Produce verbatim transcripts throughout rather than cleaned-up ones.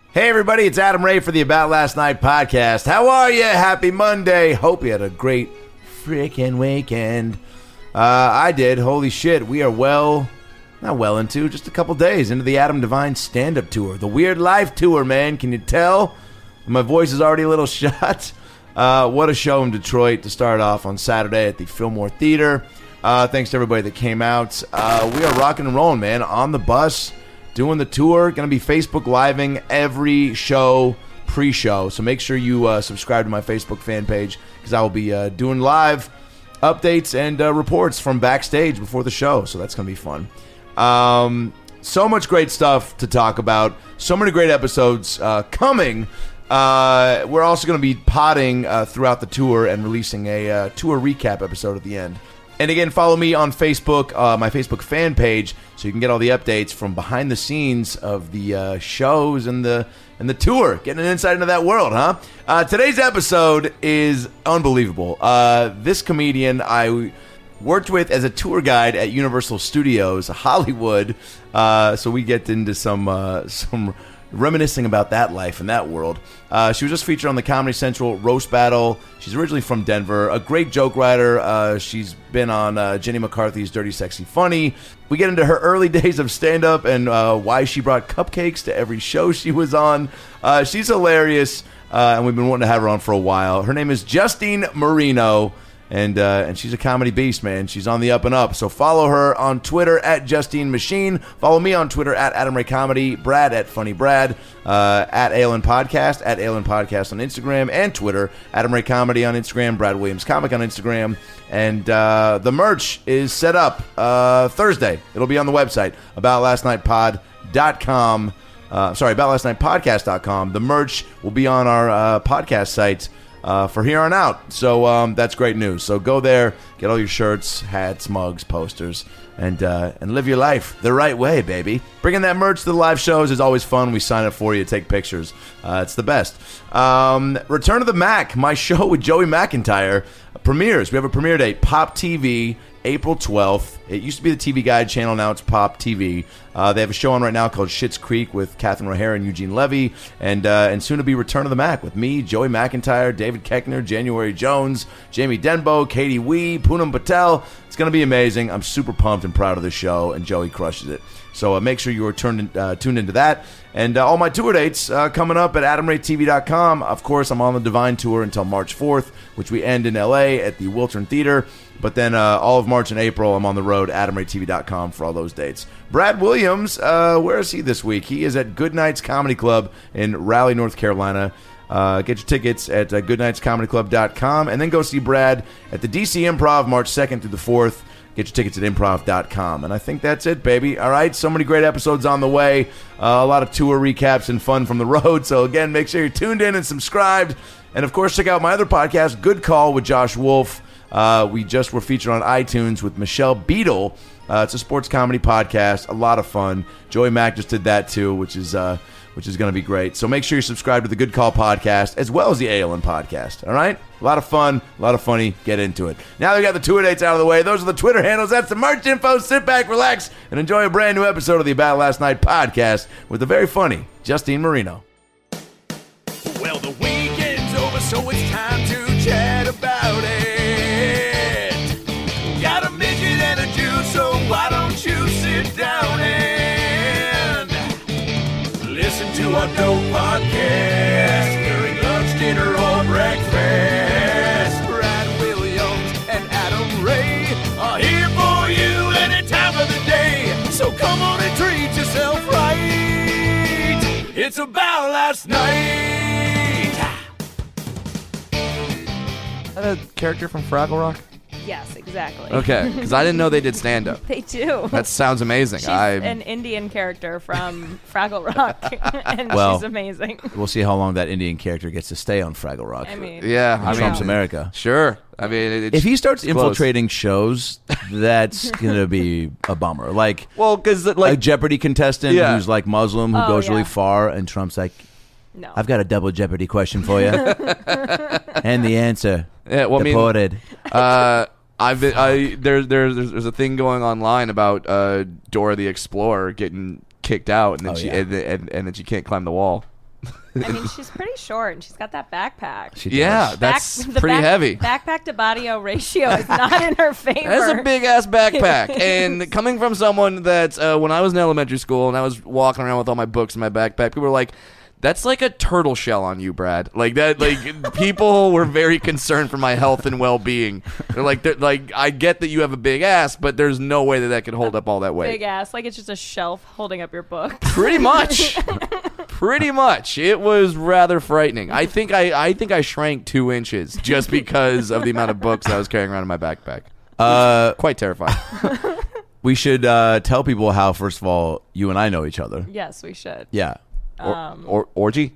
Hey everybody, it's Adam Ray for the About Last Night podcast. How are you? Happy Monday. Hope you had a great freaking weekend. Uh, I did. Holy shit. We are well, not well into, just a couple days into the Adam Devine stand-up tour. The Weird Life tour, man. Can you tell? My voice is already a little shot. Uh, what a show in Detroit to start off on Saturday at the Fillmore Theater. Uh, thanks to everybody that came out. Uh, we are rocking and rolling, man. On the bus. Doing the tour, going to be Facebook Living every show, pre-show. So make sure you uh, subscribe to my Facebook fan page because I will be uh, doing live updates and uh, reports from backstage before the show. So that's going to be fun. Um, so much great stuff to talk about. So many great episodes uh, coming. Uh, we're also going to be potting uh, throughout the tour and releasing a uh, tour recap episode at the end. And again, follow me on Facebook, uh, my Facebook fan page, so you can get all the updates from behind the scenes of the uh, shows and the and the tour. Getting an insight into that world, huh? Uh, today's episode is unbelievable. Uh, this comedian I worked with as a tour guide at Universal Studios Hollywood, uh, so we get into some uh, some reminiscing about that life and that world. Uh, she was just featured on the Comedy Central Roast Battle. She's originally from Denver. A great joke writer. Uh, she's been on uh, Jenny McCarthy's Dirty Sexy Funny. We get into her early days of stand-up and uh, why she brought cupcakes to every show she was on. Uh, she's hilarious, uh, and we've been wanting to have her on for a while. Her name is Justine Marino. And uh, and she's a comedy beast, man. She's on the up and up. So follow her on Twitter at Justine Machine. Follow me on Twitter at Adam Ray Comedy. Brad at Funny Brad. Uh, at A L N Podcast. At A L N Podcast on Instagram and Twitter. Adam Ray Comedy on Instagram. Brad Williams Comic on Instagram. And uh, the merch is set up uh, Thursday. It'll be on the website. about last night pod dot com. Uh, sorry, about last night podcast dot com. The merch will be on our uh, podcast site. Uh, for here on out. So um, that's great news. So go there, get all your shirts, hats, mugs, posters, and uh, and live your life the right way, baby. Bringing that merch to the live shows is always fun. We sign up for you, take pictures. Uh, it's the best. Um, Return of the Mac, my show with Joey McIntyre, premieres. We have a premiere date, Pop T V, April twelfth. It used to be the T V Guide channel. Now it's Pop T V. Uh, they have a show on right now called Schitt's Creek with Catherine O'Hara and Eugene Levy. And uh, and soon to be Return of the Mac with me, Joey McIntyre, David Koechner, January Jones, Jamie Denbo, Katie Wee, Poonam Patel. It's going to be amazing. I'm super pumped and proud of the show, and Joey crushes it. So uh, make sure you are turned, uh, tuned into that. And uh, all my tour dates uh, coming up at adam ray t v dot com. Of course, I'm on the Divine Tour until March fourth, which we end in L A at the Wiltern Theater. But then uh, all of March and April, I'm on the road, adam ray t v dot com for all those dates. Brad Williams, uh, where is he this week? He is at Good Nights Comedy Club in Raleigh, North Carolina. Uh, get your tickets at uh, good nights comedy club dot com. And then go see Brad at the D C Improv March second through the fourth. Get your tickets at improv dot com. And I think that's it, baby. All right, so many great episodes on the way. Uh, a lot of tour recaps and fun from the road. So, again, make sure you're tuned in and subscribed. And, of course, check out my other podcast, Good Call with Josh Wolf. Uh, we just were featured on iTunes with Michelle Beadle. Uh, it's a sports comedy podcast. A lot of fun. Joey Mack just did that, too, which is... Uh, which is going to be great. So make sure you subscribe to the Good Call podcast as well as the A L N podcast. All right? A lot of fun, a lot of funny. Get into it. Now that we got the tour dates out of the way, those are the Twitter handles. That's the merch info. Sit back, relax, and enjoy a brand new episode of the About Last Night podcast with the very funny Justine Marino. Well, the weekend's over, so it's time to chat about it. Got a midget and a Jew, so why don't you sit down and listen to our dope podcast during lunch, dinner, or breakfast. Brad Williams and Adam Ray are here for you any time of the day. So come on and treat yourself right. It's About Last Night. Is that a character from Fraggle Rock? Yes, exactly. Okay, because I didn't know they did stand-up. They do. That sounds amazing. She's I an Indian character from Fraggle Rock, and Well, she's amazing. We'll see how long that Indian character gets to stay on Fraggle Rock. I mean, yeah, I Trump's mean, America. Sure. I mean, it, If he starts it's close. infiltrating shows, that's going to be a bummer. Like, well, because a like Jeopardy contestant Yeah. who's like Muslim, who Oh, goes yeah. really far, and Trump's like, no. I've got a double Jeopardy question for you. And the answer, yeah, well, I mean, deported. uh, I've been, I there's there's there's a thing going online about uh, Dora the Explorer getting kicked out, and then Oh, she yeah. and, and and then she can't climb the wall. I mean, she's pretty short, and she's got that backpack. She Yeah, does. that's Back- the pretty back- heavy. Backpack to body-o ratio is not in her favor. That's a big ass backpack. And coming from someone that, uh, when I was in elementary school and I was walking around with all my books in my backpack, people were like, that's like a turtle shell on you, Brad. Like that. Like people were very concerned for my health and well-being. They're like, they're like, I get that you have a big ass, but there's no way that that could hold up all that weight. Big ass, like it's just a shelf holding up your book. Pretty much. Pretty much. It was rather frightening. I think I, I think I shrank two inches just because of the amount of books I was carrying around in my backpack. Uh, Quite terrifying. we should uh, tell people how, first of all, you and I know each other. Yes, we should. Yeah. Or, Um, or orgy?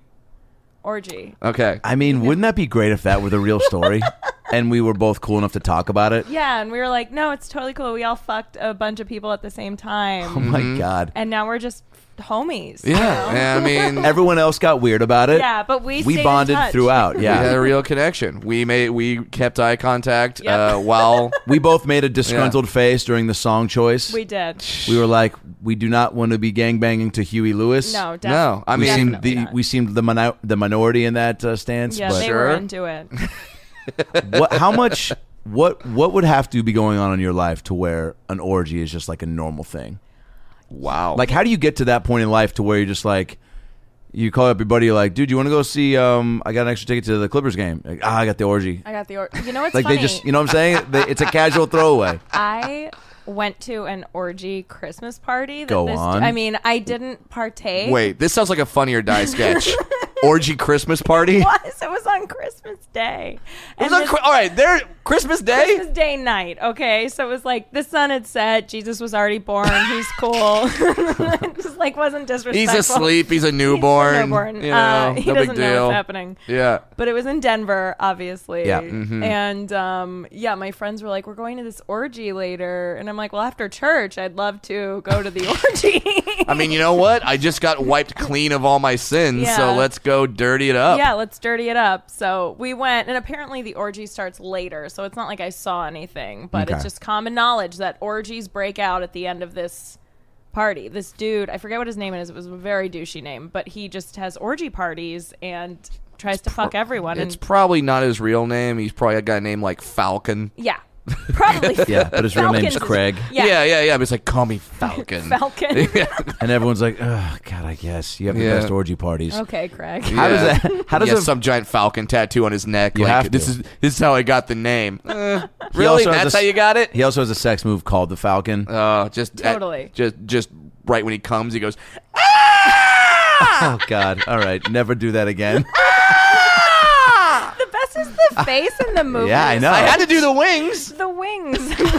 Orgy. Okay. I mean, wouldn't that be great if that were the real story, and we were both cool enough to talk about it? Yeah, and we were like, no, it's totally cool. We all fucked a bunch of people at the same time. Oh my god! And now we're just homies. you Yeah. know? yeah, I mean, Everyone else got weird about it. Yeah, but we we stayed in bonded touch. throughout. we had Yeah, a real connection. We made we kept eye contact Yep. uh, while we both made a disgruntled face during the song choice. We did. We were like, we do not want to be gangbanging to Huey Lewis. No, definitely. No, I we mean, seemed Definitely the not. we seemed the mino- the minority in that uh, stance. Yeah, but they Sure. were into it. what? How much? What? What would have to be going on in your life to where an orgy is just like a normal thing? wow. Like, how do you get to that point in life to where you're just like, you call up your buddy, you're like, dude, you want to go see? Um, I got an extra ticket to the Clippers game. Like, ah, I got the orgy. I got the or- You know what's Like funny? they just, you know what I'm saying? They, it's a casual throwaway. I went to an orgy Christmas party. That Go this, on. I mean, I didn't partake. Wait, this sounds like a Funny or Die sketch. Orgy Christmas party. It was. It was on Christmas Day. It was And on this- Chri- all right, there Christmas Day. Christmas Day night, okay? So it was like the sun had set, Jesus was already born, he's cool. Just like wasn't disrespectful. He's asleep. He's a newborn. He's a newborn. You know, uh, he no doesn't big know deal. what's happening. Yeah. But it was in Denver, obviously. Yeah. Mm-hmm. And um, yeah, my friends were like, we're going to this orgy later. And I'm like, well, after church, I'd love to go to the orgy. I mean, you know what? I just got wiped clean of all my sins, so Yeah. let's go dirty it up. Yeah, let's dirty it up. So we went, and apparently the orgy starts later, so it's not like I saw anything, but Okay. it's just common knowledge that orgies break out at the end of this party. This dude, I forget what his name is, it was a very douchey name, but he just has orgy parties and tries to fuck everyone. It's And probably not his real name. He's probably a guy named like Falcon. yeah, probably. Yeah, but his real name's Falcon's- Craig. Yeah, yeah, yeah. yeah, But it's like, call me Falcon. Falcon. And everyone's like, oh, God, I guess. You have the Yeah. best orgy parties. Okay, Craig. How does Yeah. that, how does he has a, some giant falcon tattoo on his neck. You like, have this to. is this is how I got the name. Eh, He really? also has That's a how s- you got it? He also has a sex move called the Falcon. Oh, just at- Totally. just just right when he comes, he goes. Oh, God. All right. Never do that again. The best is the face in the movie. Yeah, I know. I had to do the wings. The wings.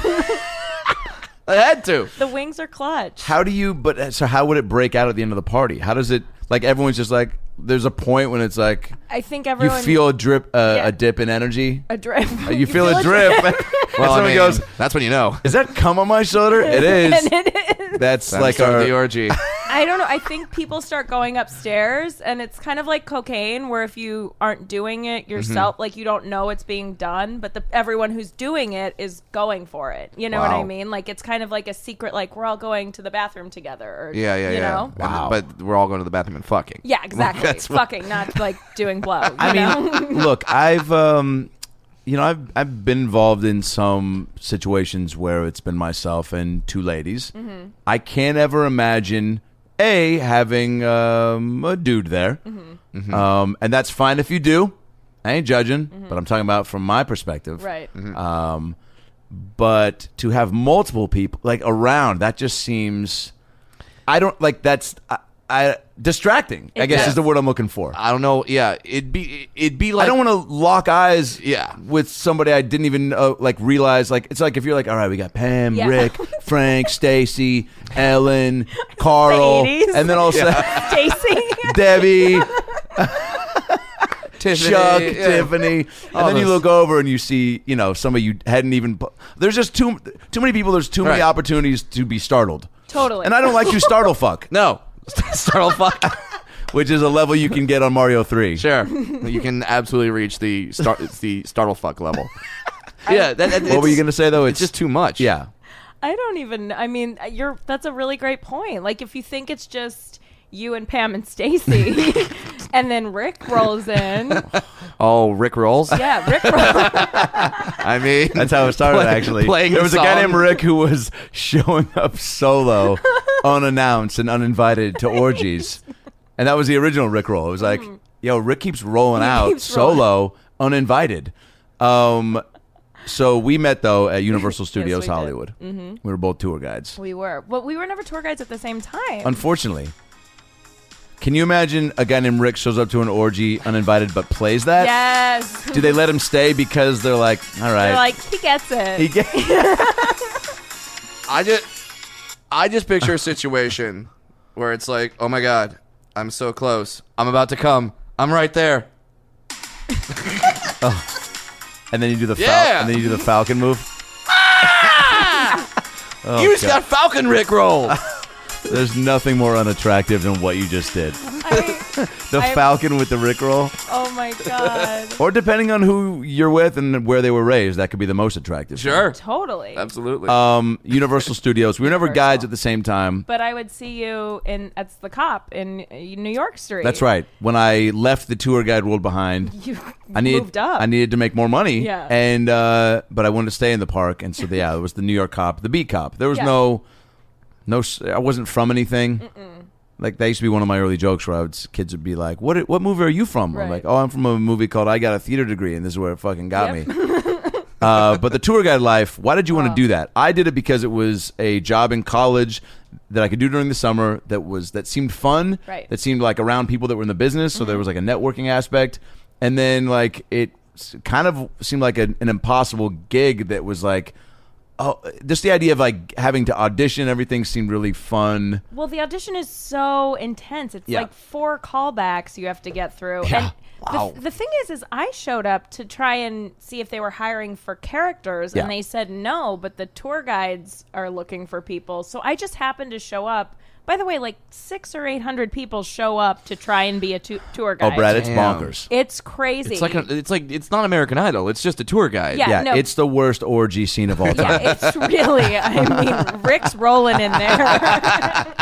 I had to. The wings are clutch. How do you, but uh, so how would it break out at the end of the party? How does it, like, everyone's just like, there's a point when it's like, I think you everyone feel a drip, uh, Yeah. a dip in energy. a drip. Uh, You, feel, a drip. And Well, I someone mean, goes, that's when you know. is that cum on my shoulder? It is. And it is. That's Time like to start our, the orgy. I don't know. I think people start going upstairs, and it's kind of like cocaine, where if you aren't doing it yourself, like you don't know it's being done, but the everyone who's doing it is going for it. You know what Wow. I mean? Like it's kind of like a secret. Like we're all going to the bathroom together. Or, Yeah, yeah, you yeah. know? And- Wow. But we're all going to the bathroom and fucking. Yeah, exactly. That's what- Fucking, not like doing blow. You I know? mean, look, I've, um, you know, I've I've been involved in some situations where it's been myself and two ladies. Mm-hmm. I can't ever imagine a having um, a dude there, Mm-hmm. um, and that's fine if you do. I ain't judging, but I'm talking about from my perspective. right. Um, but to have multiple people like around, that just seems. I don't like that's. I, I distracting. I It guess does. is the word I'm looking for. I don't know. Yeah, it'd be it'd be like I don't want to lock eyes Yeah. with somebody I didn't even uh, like realize. Like it's like if you're like, all right, we got Pam, Yeah. Rick, Frank, Stacy, Ellen, Carl, eighties. and then also Stacy. Debbie, Tiffany, Chuck, yeah. Tiffany, and All then you those. look over and you see, you know, somebody you hadn't even. pu- There's just too too many people. There's too many Right. opportunities to be startled, Totally. and I don't like to startle fuck, No, startle fuck. which is a level you can get on Mario three. Sure, you can absolutely reach the start the startle fuck level. Yeah, that, that, What were you gonna say though? It's just too much. yeah. I don't even. I mean, you're. That's a really great point. Like, if you think it's just you and Pam and Stacy, And then Rick rolls in. Oh, Rick rolls. Yeah, Rick rolls. I mean, That's how it started, play- actually. playing there the was a guy song. named Rick who was showing up solo, unannounced and uninvited to orgies. And that was the original Rick roll. It was like, yo, Rick keeps rolling He out keeps solo, uninvited. Um, so we met, though, at Universal Studios we did. Hollywood. Mm-hmm. We were both tour guides. We were. But we were never tour guides at the same time. Unfortunately. Can you imagine a guy named Rick shows up to an orgy uninvited but plays that? Yes. Do they let him stay because they're like, all right. They're like, he gets it. he get- I just, I just picture a situation where it's like, oh my god, I'm so close. I'm about to come. I'm right there. and then you do the fal- Yeah. and then you do the Falcon move. Oh, you just God. got Falcon Rick roll. There's nothing more unattractive than what you just did. I, The I- Falcon with the Rickroll. oh my god. Or depending on who you're with and where they were raised, that could be the most attractive. Sure, Totally. absolutely. Um, Universal Studios. We were never Universal. guides at the same time. But I would see you in at the Cop in uh, New York Street. That's right. When I left the tour guide world behind, You I needed moved up. I needed to make more money. Yeah. And uh, but I wanted to stay in the park, and so yeah, it was the New York Cop, the Beat Cop. There was Yeah. no, no. s- I wasn't from anything. Mm-mm. Like that used to be one of my early jokes where I would, kids would be like, "What? What movie are you from?" I'm Right. like, "Oh, I'm from a movie called I Got a Theater Degree, and this is where it fucking got Yep. me." uh, but the tour guide life. Why did you want to Oh. do that? I did it because it was a job in college that I could do during the summer. That was that seemed fun. Right. That seemed like around people that were in the business, so there was like a networking aspect. And then like it s- kind of seemed like a, an impossible gig that was like, oh, just the idea of like having to audition. Everything seemed really fun. Well, the audition is so intense. It's Yeah. like four callbacks you have to get through. Yeah. And Wow. the, the thing is, is I showed up to try and see if they were hiring for characters, Yeah. and they said no, but the tour guides are looking for people. So I just happened to show up. By the way, like six or eight hundred people show up to try and be a tu- tour guide. Oh, Brad, it's Damn. bonkers. It's crazy. it's like a, it's like it's not American Idol. It's just a tour guide. Yeah. Yeah, no. it's the worst orgy scene of all time. Yeah, it's really. I mean, Rick's rolling in there.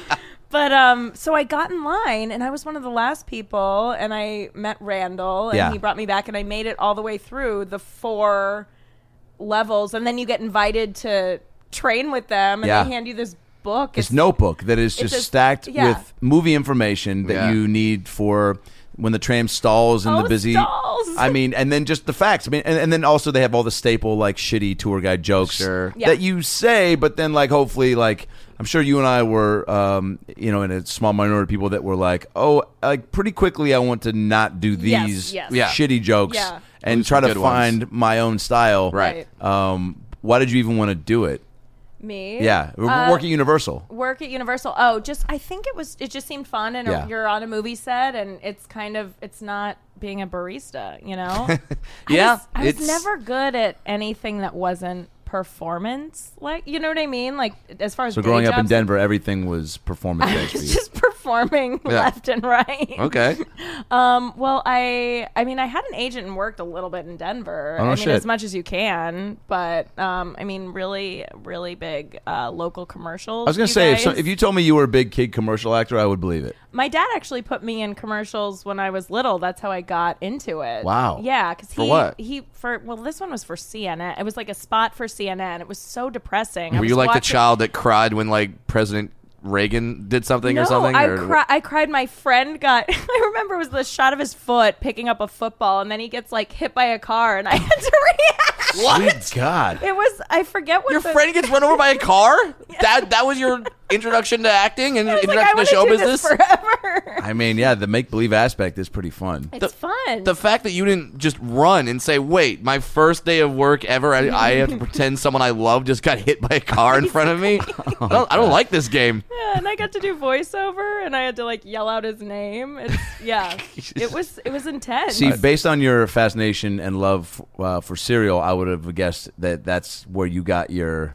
But um, so I got in line, and I was one of the last people, and I met Randall, and Yeah. he brought me back, and I made it all the way through the four levels, and then you get invited to train with them, and Yeah. they hand you this book. This notebook that is it's just a- stacked yeah. with movie information that Yeah. you need for when the tram stalls in Oh, the busy. stalls. I mean, and then just the facts. I mean, and, and then also they have all the staple like shitty tour guide jokes Sure. Yeah. that you say, but then like hopefully like I'm sure you and I were, um, you know, in a small minority of people that were like, oh, like pretty quickly I want to not do Yes, these yes. Yeah. shitty jokes Yeah. and Those try are to good ones. find my own style. Right. Um, why did you even want to do it? Me, Yeah, Uh, work at Universal. work at Universal. Oh, just I think it was. It just seemed fun, and Yeah. you're on a movie set, and it's kind of it's not being a barista, you know. I Yeah, was, I was it's- never good at anything that wasn't performance, like you know what I mean. Like as far as So day growing up in jobs, Denver, everything was performance based for you. it's just performing Yeah. left and right. Okay. Um, well, I, I mean, I had an agent and worked a little bit in Denver. Oh, no I mean, shit. as much as you can, but um, I mean, really, really big uh, local commercials. I was gonna you say, if, so, guys. if you told me you were a big kid commercial actor, I would believe it. My dad actually put me in commercials when I was little. That's how I got into it. Wow. Yeah, because For he what? he for well, this one was for C N N. It was like a spot for C N N. It was so depressing. I Were was you like the watching- child that cried when like President Reagan did something no, or something? I, or- cri- I cried. My friend got. I remember it was the shot of his foot picking up a football, and then he gets like hit by a car, and I had to react. Sweet God. It was. I forget what Your the, friend gets run over by a car? That that was your introduction to acting and I was like, introduction I to show wanna do this business? forever. I mean, yeah, the make believe aspect is pretty fun. It's fun. The fact that you didn't just run and say, "Wait, my first day of work ever, I, I have to pretend someone I love just got hit by a car in front of me." I, don't, I don't like this game. Yeah, and I got to do voiceover, and I had to like yell out his name. It's, yeah, it was it was intense. See, based on your fascination and love uh, for cereal, I would have guessed that that's where you got your,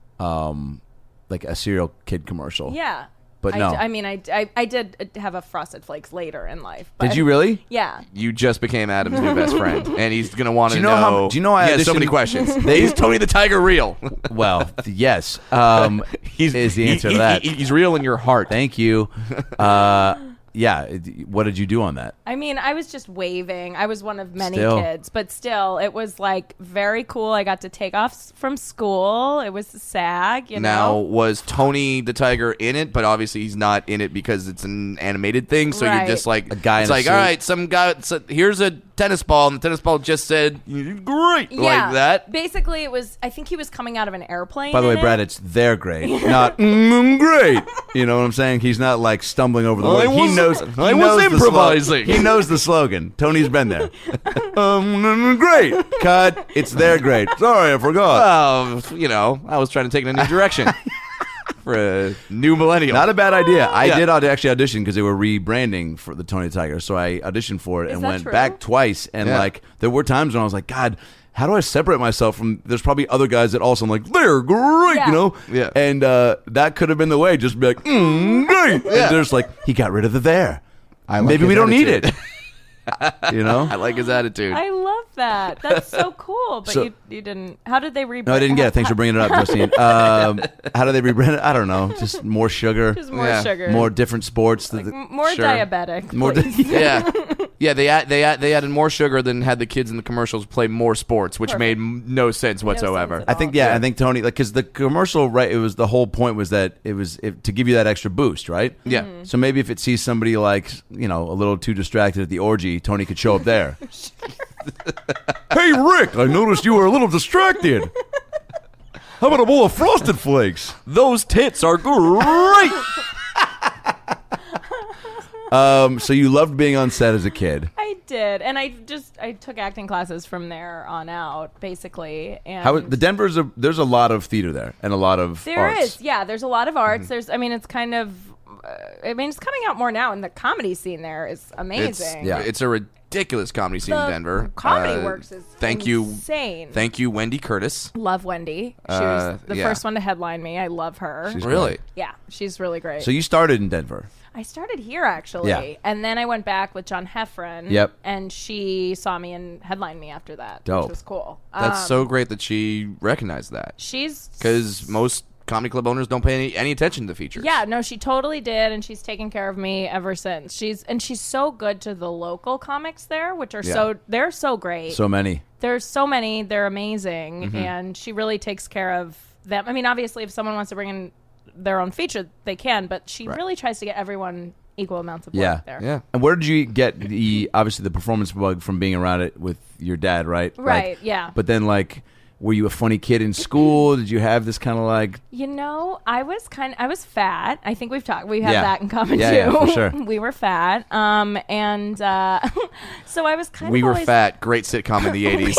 um, like a cereal kid commercial. yeah, But I no. d- I mean, I, I I did have a Frosted Flakes later in life. But Did you really? Yeah. You just became Adam's new best friend, and he's gonna want Do to you know know. how- do you know I He has so auditioned- many questions. Is Tony the Tiger real? Well, yes. Um, He's is the he- answer he- to that. he- he's real in your heart. Thank you. Uh, yeah, it, what did you do on that? I mean, I was just waving. I was one of many Still. kids, but still, it was like very cool. I got to take off s- from school. It was SAG, you Now, know. was Tony the Tiger in it? But obviously, he's not in it because it's an animated thing. So Right. you're just like A guy It's in a like, suit. all right, some guy. So here's a tennis ball, and the tennis ball just said, "You did great," Yeah, like that. Basically, it was. I think he was coming out of an airplane. By the way, in Brad, it. it's they're great, not mm, great. You know what I'm saying? He's not like stumbling over the I word. He was- knows. I he was knows the improvising. slo- he knows the slogan. Tony's been there. um, mm, great. Cut. It's they're great. Sorry, I forgot. Oh, you know, I was trying to take it in a new direction for a new millennial. Not a bad idea. I Yeah. did aud- actually audition because they were rebranding for the Tony the Tiger. So I auditioned for it Is and that went true? back twice. And Yeah. like there were times when I was like, God, how do I separate myself from? There's probably other guys that also I'm like, they're great, Yeah. you know. Yeah. And uh, that could have been the way. Just be like, mm, great. Yeah. And there's like he got rid of the there. I like Maybe his we don't need it. attitude. You know. I like his attitude. I love that. That's so cool. But So- you, you didn't. How did they rebrand? No, I didn't get it. Thanks for bringing it up, Justine. Um, how do they rebrand it? I don't know. Just more sugar, Just more Yeah. sugar. more different sports. Like, The- m- more Sure. diabetic. more. please. yeah, yeah. They add, they add, they added more sugar than had the kids in the commercials play more sports, which Perfect. made m- no sense whatsoever. sense I think yeah, I think Tony like because the commercial right. It was the whole point was that it was it, to give you that extra boost, right? Yeah. Mm-hmm. So maybe if it sees somebody like you know a little too distracted at the orgy, Tony could show up there. Hey Rick, I noticed you were a little distracted. How about a bowl of Frosted Flakes? Those tits are great. Um, so you loved being on set as a kid. I did, and I just I took acting classes from there on out, basically. And How the Denver's a there's a lot of theater there and a lot of there arts. is, yeah, there's a lot of arts. Mm-hmm. There's, I mean, it's kind of, uh, I mean, it's coming out more now, and the comedy scene there is It's amazing. yeah. it's a ridiculous comedy scene The in Denver. Comedy Uh, Works is thank you, insane. thank you, Wendy Curtis. Love Wendy. She Uh, was the yeah. first one to headline me. I love her. She's Really? great. yeah, she's really great. So you started in Denver. I started here actually, Yeah. and then I went back with John Heffron. Yep. And she saw me and headlined me after that, Dope. which was cool. That's Um, so great that she recognized that She's because most comedy club owners don't pay any, any attention to features. Yeah, no, she totally did, and she's taken care of me ever since. She's and she's so good to the local comics there, which are Yeah. so they're so great. So many. There's so many, they're amazing, Mm-hmm. and she really takes care of them. I mean, obviously, if someone wants to bring in their own feature, they can, but she Right. really tries to get everyone equal amounts of work Yeah. there. yeah. And where did you get the obviously the performance bug from being around it with your dad, right? Right, Like, yeah. But then, like, were you a funny kid in school? Did you have this kind of like? You know, I was kind I was fat. I think we've talked we have Yeah. that in common Yeah, too. yeah, for sure. We were fat. Um and uh so I was kind We of Were always Fat, great sitcom in the eighties.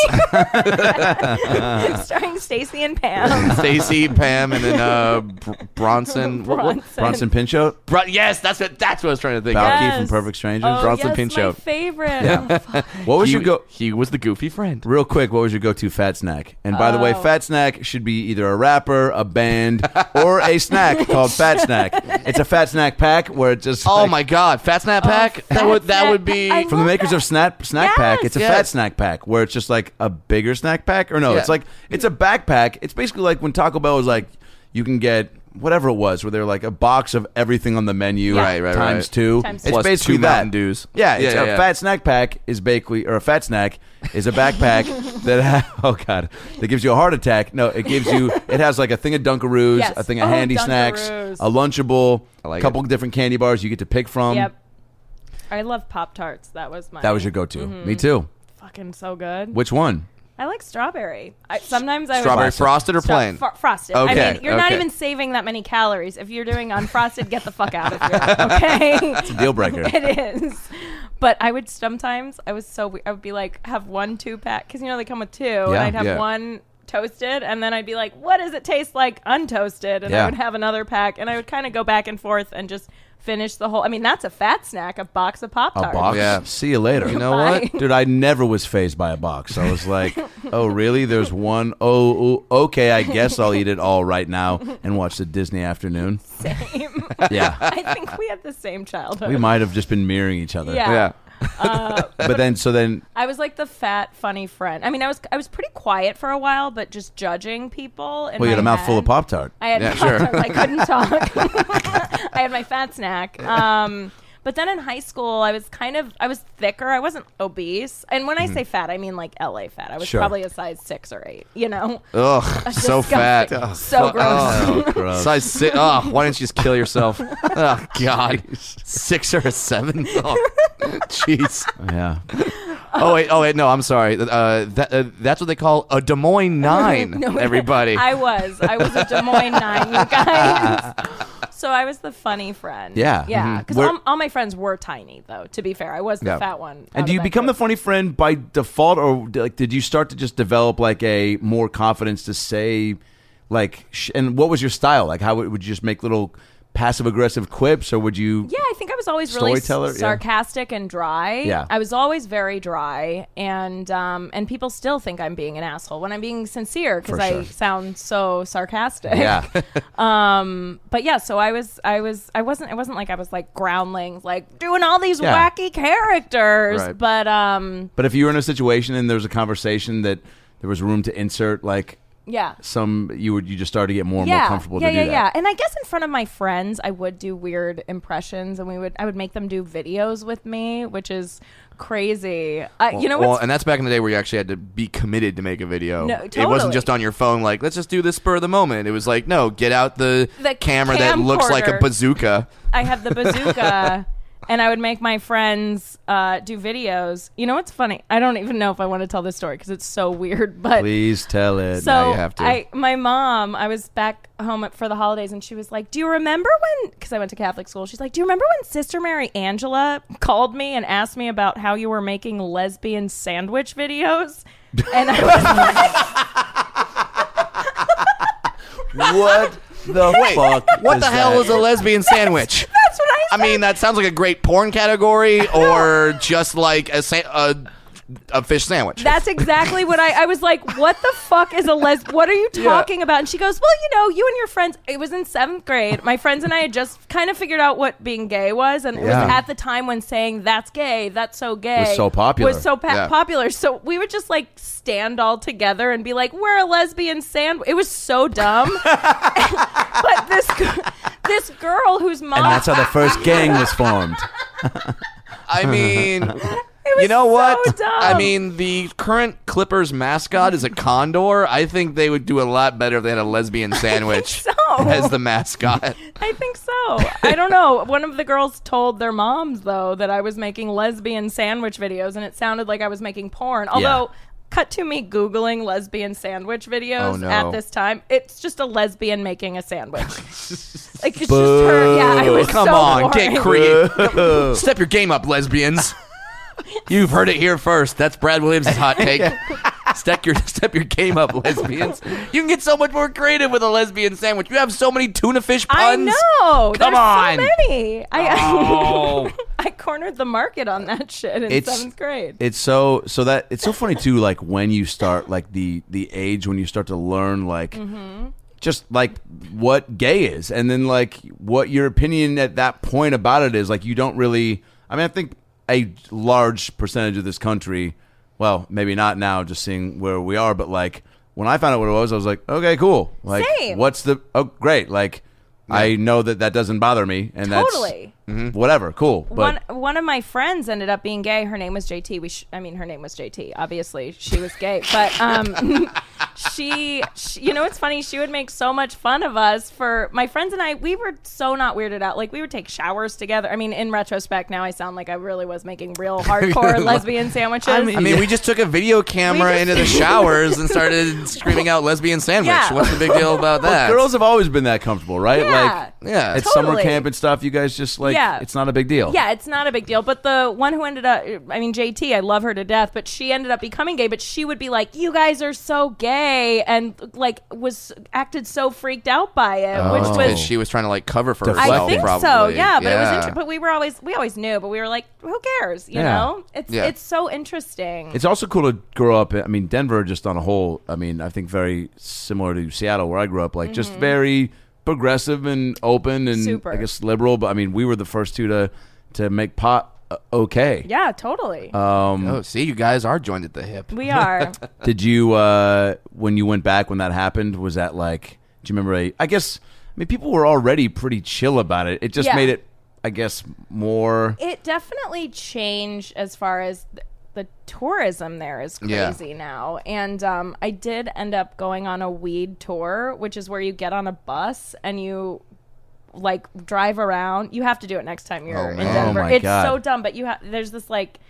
starring Stacey and Pam. Stacy, Pam, and then uh, Br- Bronson. What- what- Bronson. Bronson Pinchot, Bron- yes, that's what that's what I was trying to think Balky of. Yes. from Perfect Strangers. Oh, Bronson yes, Pinchot. my favorite. Yeah. Oh, fuck. What was he, your go? he was the goofy friend. Real quick, what was your go-to fat snack? And by the way, Oh. fat snack should be either a rapper, a band, or a snack called Fat Snack. It's a fat snack pack where it just Oh like, my God, Fat Snap Oh, Pack. that Fat would that Snack would be. Pack. I from the love makers that. of Snack Snack Yes. Pack. It's a Yes. fat snack pack where it's just like a bigger snack pack, or no, Yeah. it's like it's a backpack. It's basically like when Taco Bell was like you can get whatever it was, where they're like a box of everything on the menu, Yeah. Right, right, times right. two. Times It's Plus basically two that. Mountain Dews. Yeah, it's Yeah, a yeah, yeah. fat snack pack is basically, or a fat snack is a backpack that ha- oh god that gives you a heart attack. No, it gives you. It has like a thing of Dunkaroos, Yes. a thing of Oh, handy snacks, Dunkaroos. a Lunchable, I like a couple it. different candy bars you get to pick from. Yep. I love Pop Tarts. That was my That was your go-to. Mm-hmm. Me too. fucking so good. Which one? I like strawberry. I, sometimes I would Strawberry Classic. frosted or Stra- plain? fro- frosted. I Okay, mean, you're not okay. even saving that many calories. If you're doing unfrosted, get the fuck out of here. Okay, It's a deal breaker. it is. But I would sometimes. I was so. we- I would be like, have one two pack because you know they come with two, and I'd have yeah. one toasted, and then I'd be like, what does it taste like untoasted? And Yeah. I would have another pack, and I would kind of go back and forth and just finish the whole. I mean, that's a fat snack, a box of Pop A Tarts. box? Yeah. See you later. You know Bye. what? Dude, I never was phased by a box. I was like, oh, really? There's one? Oh, oh, okay, I guess I'll eat it all right now and watch the Disney afternoon. Same. Yeah. I think we had the same childhood. We might have just been mirroring each other. Yeah. Yeah. But then, so then, I was like the fat, funny friend. I mean, I was I was pretty quiet for a while, but just judging people. In well, you had a my mouthful head. of Pop-Tart. I had Yeah, Pop-Tarts. sure. I couldn't talk. I had my fat snack. Um, But then in high school, I was kind of, I was thicker. I wasn't obese. And when I say fat, I mean like L A fat. I was Sure. probably a size six or eight, you know? Ugh, so fat. Disgusting. So gross. Oh, gross. Size six. Oh, why didn't you just kill yourself? Oh God, six or a seven. Oh, jeez. Yeah. Oh wait. Oh wait. No, I'm sorry. Uh, that uh, that's what they call a Des Moines nine. No, everybody. I was. I was a Des Moines nine, you guys. So I was the funny friend. Yeah. Yeah. Mhm. Because Where- all, all my friends were tiny, though, to be fair. I was the Yeah. fat one. out And do of you that become the group. funny friend by default, or like did you start to just develop like a more confidence to say, like, sh- and what was your style? Like, how would, would you just make little passive aggressive quips, or would you? Yeah, I think I was always really s- Storyteller, yeah. sarcastic and dry. Yeah. I was always very dry, and um, and people still think I'm being an asshole when I'm being sincere because For I sure. sound so sarcastic. Yeah. Um, but yeah, so I was, I was, I wasn't, it wasn't like I was like groundlings, like doing all these Yeah. wacky characters. Right. But um, But if you were in a situation and there was a conversation that there was room to insert, like yeah. some, you would you just started to get more and yeah, more comfortable yeah, to do yeah, that. yeah. And I guess in front of my friends, I would do weird impressions, and we would, I would make them do videos with me, which is crazy. Uh, you know well, what's and that's back in the day where you actually had to be committed to make a video. No, It wasn't totally. just on your phone, like, let's just do this spur of the moment. It was like, no, get out the, The camera that looks like a camcorder. bazooka. I have the bazooka, and I would make my friends uh, do videos. You know what's funny? I don't even know if I want to tell this story because it's so weird. But Please tell it. so Now you have to. I, my mom, I was back home for the holidays, and she was like, "Do you remember when?" Because I went to Catholic school. She's like, "Do you remember when Sister Mary Angela called me and asked me about how you were making lesbian sandwich videos?" And I was like, What the Wait, fuck? what is the hell that? is a lesbian sandwich? "That's what I I said." mean, that sounds like a great porn category, or just like a sa- a, a fish sandwich. That's exactly what I, I was like, what the fuck is a les? What are you talking about? And she goes, well, you know, you and your friends, it was in seventh grade. My friends and I had just kind of figured out what being gay was. And it Yeah. was at the time when saying that's gay, that's so gay. Was so popular. Was so pa- Yeah. popular. So we would just like stand all together and be like, we're a lesbian sandwich. It was so dumb. But this, g- this girl whose mom. And that's how the first gang was formed. I mean, it was you know so what? dumb. I mean, the current Clippers mascot is a condor. I think they would do a lot better if they had a lesbian sandwich so. as the mascot. I think so. I don't know. One of the girls told their moms, though, that I was making lesbian sandwich videos, and it sounded like I was making porn. Although, cut to me Googling lesbian sandwich videos Oh, no. at this time. It's just a lesbian making a sandwich. Like, it's just her. Yeah, I was Come so on, boring. get creative. Step your game up, lesbians. You've heard it here first. That's Brad Williams' hot take. Step your step your game up, lesbians. You can get so much more creative with a lesbian sandwich. You have so many tuna fish puns. I know. Come There's on. so many. I, Oh. I cornered the market on that shit in It's- seventh grade. It's so so that it's so funny too. Like when you start, like the the age when you start to learn, like Mm-hmm. just like what gay is, and then like what your opinion at that point about it is. Like you don't really. I mean, I think a large percentage of this country. Well, maybe not now, just seeing where we are, but like when I found out what it was, I was like, okay, cool. Like, Same. what's the? Oh, great. Like, I know that that doesn't bother me, and Totally. that's whatever, cool. But one one of my friends ended up being gay. Her name was J T. We sh- I mean, her name was J T. Obviously, she was gay, but um, she, she, you know, it's funny. She would make so much fun of us for my friends and I. We were so not weirded out. Like we would take showers together. I mean, in retrospect, now I sound like I really was making real hardcore lesbian sandwiches. I mean- I mean, we just took a video camera just- into the showers and started screaming out lesbian sandwich. Yeah. What's the big deal about that? girls have always been that comfortable, right? Yeah. Like, Yeah. at summer Totally. camp and stuff, you guys just like, Yeah. it's not a big deal. Yeah, it's not a big deal. But the one who ended up, I mean, J T, I love her to death, but she ended up becoming gay. But she would be like, you guys are so gay, and like was acted so freaked out by it, Oh. which Because was. she was trying to like cover for Deflect. herself. I think probably. so, yeah. But it was, Yeah. inter- but we were always, we always knew, but we were like, who cares? You Yeah. know, it's Yeah. it's so interesting. It's also cool to grow up. I mean, Denver, just on a whole, I mean, I think very similar to Seattle, where I grew up. Like, just very progressive and open, and Super. I guess liberal. But I mean, we were the first two to to make pot uh, okay. yeah, totally. Um, Oh, see, you guys are joined at the hip. we are. Did you, uh, when you went back when that happened, was that like? Do you remember? A, I guess. I mean, people were already pretty chill about it. It just Yeah. made it I guess, more. It definitely changed as far as th- the tourism there is Yeah. crazy now. And um, I did end up going on a weed tour, which is where you get on a bus and you like drive around. You have to do it next time you're Oh, in man. Denver. Oh, my it's God. so dumb, but you have there's this like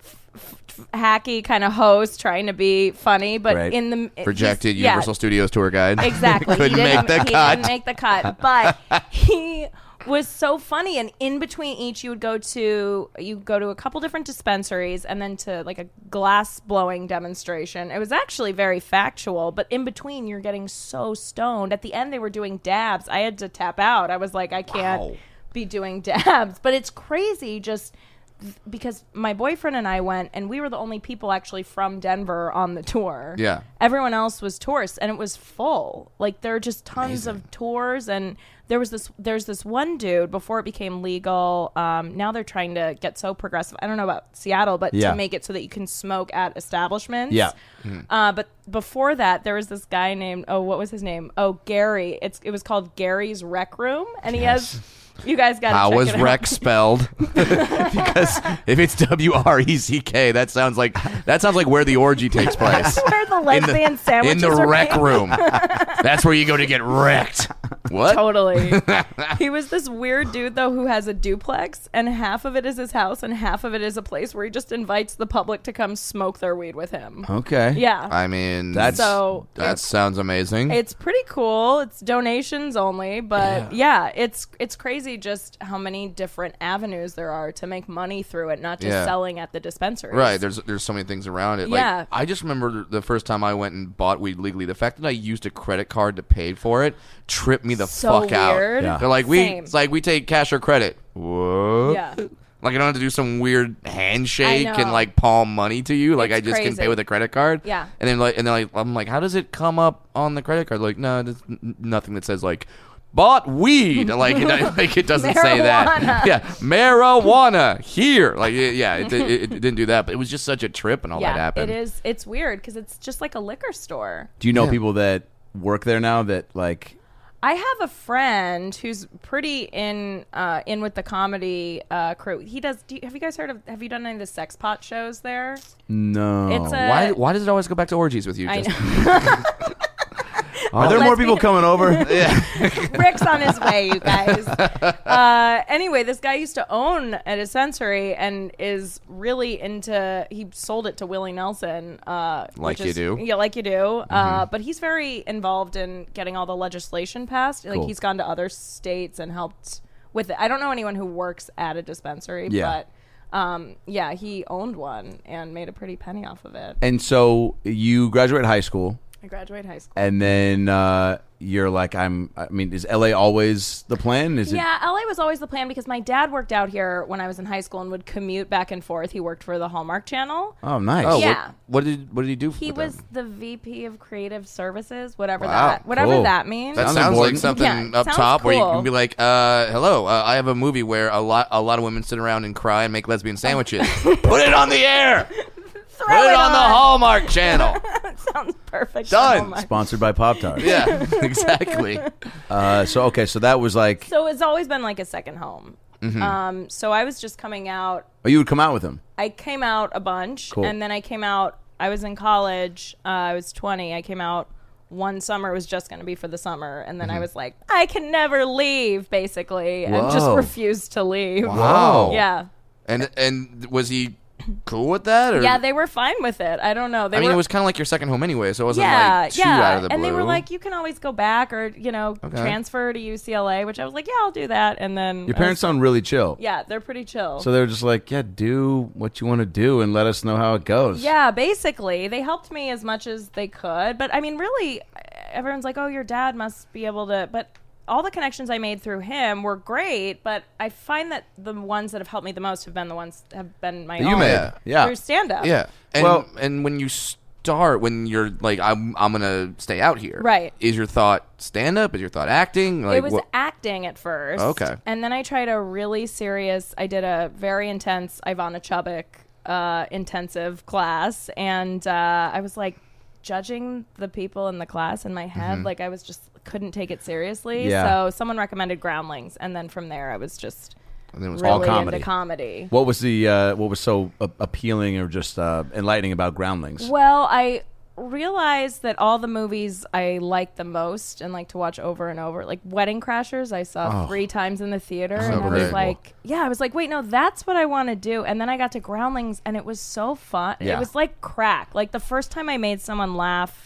f- f- hacky kind of host trying to be funny, but Right. in the Projected he's- yeah, Universal Studios tour guide. Exactly. Couldn't he make didn't, the he cut. didn't make the cut. But he was so funny, and in between each you would go to you go to a couple different dispensaries and then to like a glass blowing demonstration. It was actually very factual, but in between you're getting so stoned. At the end they were doing dabs. I had to tap out. I was like, I can't Wow. be doing dabs. But it's crazy just because my boyfriend and I went, and we were the only people actually from Denver on the tour. Yeah. Everyone else was tourists, and it was full. Like there are just tons of tours, and there was this. There's this one dude before it became legal. Um, now they're trying to get so progressive. I don't know about Seattle, but Yeah. to make it so that you can smoke at establishments. Yeah. Uh, but before that, there was this guy named oh, what was his name? Oh, Gary. It's it was called Gary's Rec Room, and he has. You guys got to How check was it out. rec spelled? Because if it's W R E C K, that sounds like that sounds like where the orgy takes place. Where the In lesbian the, sandwiches in the are rec made. room. That's where you go to get wrecked. What? Totally. He was this weird dude, though, who has a duplex, and half of it is his house, and half of it is a place where he just invites the public to come smoke their weed with him. Okay. Yeah. I mean, That's- so that sounds amazing. it's pretty cool. It's donations only, but yeah, it's it's crazy just how many different avenues there are to make money through it, not just Yeah. selling at the dispensaries. Right, there's there's so many things around it. Like, Yeah. I just remember the first time I went and bought weed legally. The fact that I used a credit card to pay for it tripped me the So fuck out. weird. Yeah. They're like, we Same. it's like we take cash or credit. What? Yeah. Like I don't have to do some weird handshake I and know. like palm money to you. Like It's I just can crazy. pay with a credit card. Yeah. And then like and then like I'm like, how does it come up on the credit card? Like no, there's n- nothing that says like bought weed. Like it, like it doesn't say that. Marijuana. Yeah, marijuana here. Like it- yeah, it, it, it didn't do that. But it was just such a trip and all Yeah, that happened. it is. It's weird because it's just like a liquor store. Do you know Yeah. people that work there now that like? I have a friend who's pretty in uh, in with the comedy uh, crew. He does. Do you, have you guys heard of? Have you done any of the sex pot shows there? No. It's a- Why why does it always go back to orgies with you? I Just- know. Are there more Let's people be- coming over? Rick's on his way, you guys. Uh, anyway, this guy used to own a dispensary and is really into. He sold it to Willie Nelson, uh, Like which you is- do. Yeah, like you do. Uh, but he's very involved in getting all the legislation passed. Like Cool. he's gone to other states and helped with it. I don't know anyone who works at a dispensary, Yeah. but um, yeah, he owned one and made a pretty penny off of it. And so you graduate high school, I graduated high school. and then uh, you're like, I'm. I mean, is L A always the plan? Is it? Yeah, L A was always the plan because my dad worked out here when I was in high school and would commute back and forth. He worked for the Hallmark Channel. Oh, nice. Oh, Yeah. What, what did what did he do? He with was them? the V P of Creative Services, whatever Wow, that whatever cool. that means. That Sounds sounds like important. something Yeah, up sounds top where you cool. can be like, uh, "Hello, uh, I have a movie where a lot a lot of women sit around and cry and make lesbian sandwiches. Put it on the air. Throw Put it on the Hallmark Channel. Sounds perfect. Done. Hallmark. Sponsored by Pop Tart. Yeah, exactly. Uh, so okay, so that was like, So it's always been like a second home. Mm-hmm. Um, so I was just coming out. oh, you would come out with him. I came out a bunch, Cool. and then I came out. I was in college. Uh, I was twenty. I came out one summer. It was just going to be for the summer, and then Mm-hmm. I was like, I can never leave, basically, and just Whoa. refused to leave. Wow. Yeah. And and was he cool with that? Or? Yeah, they were fine with it. I don't know. They I mean, were, it was kind of like your second home anyway, so it wasn't yeah, like too yeah. out of the blue. And they were like, you can always go back or, you know, Okay. transfer to U C L A, which I was like, yeah, I'll do that. And then Your I parents was- sound really chill. yeah, they're pretty chill. So they were just like, yeah, do what you want to do and let us know how it goes. Yeah, basically. They helped me as much as they could. But I mean, really, everyone's like, oh, your dad must be able to. But all the connections I made through him were great. But I find that the ones that have helped me the most have been the ones that have been my That you own. made. Yeah. Yeah. Through stand up. yeah. And, Well- and when you start, when you're like, I'm I'm gonna stay out here, Right. Is your thought stand up? Is your thought acting? Like, It was what- acting at first. Okay. And then I tried a really serious, I did a very intense Ivana Chubbuck uh, intensive class. And uh, I was like judging the people in the class in my head. Mm-hmm. Like I was just couldn't take it seriously. Yeah. So someone recommended Groundlings. And then from there, I was just And it was really all comedy. into comedy. What was the uh, what was so a- appealing or just uh, enlightening about Groundlings? Well, I realized that all the movies I like the most and like to watch over and over, like Wedding Crashers, I saw Oh. three times in the theater, So and I great. was like, yeah, I was like, wait, no, that's what I want to do. And then I got to Groundlings, and it was so fun. Yeah. It was like crack. Like the first time I made someone laugh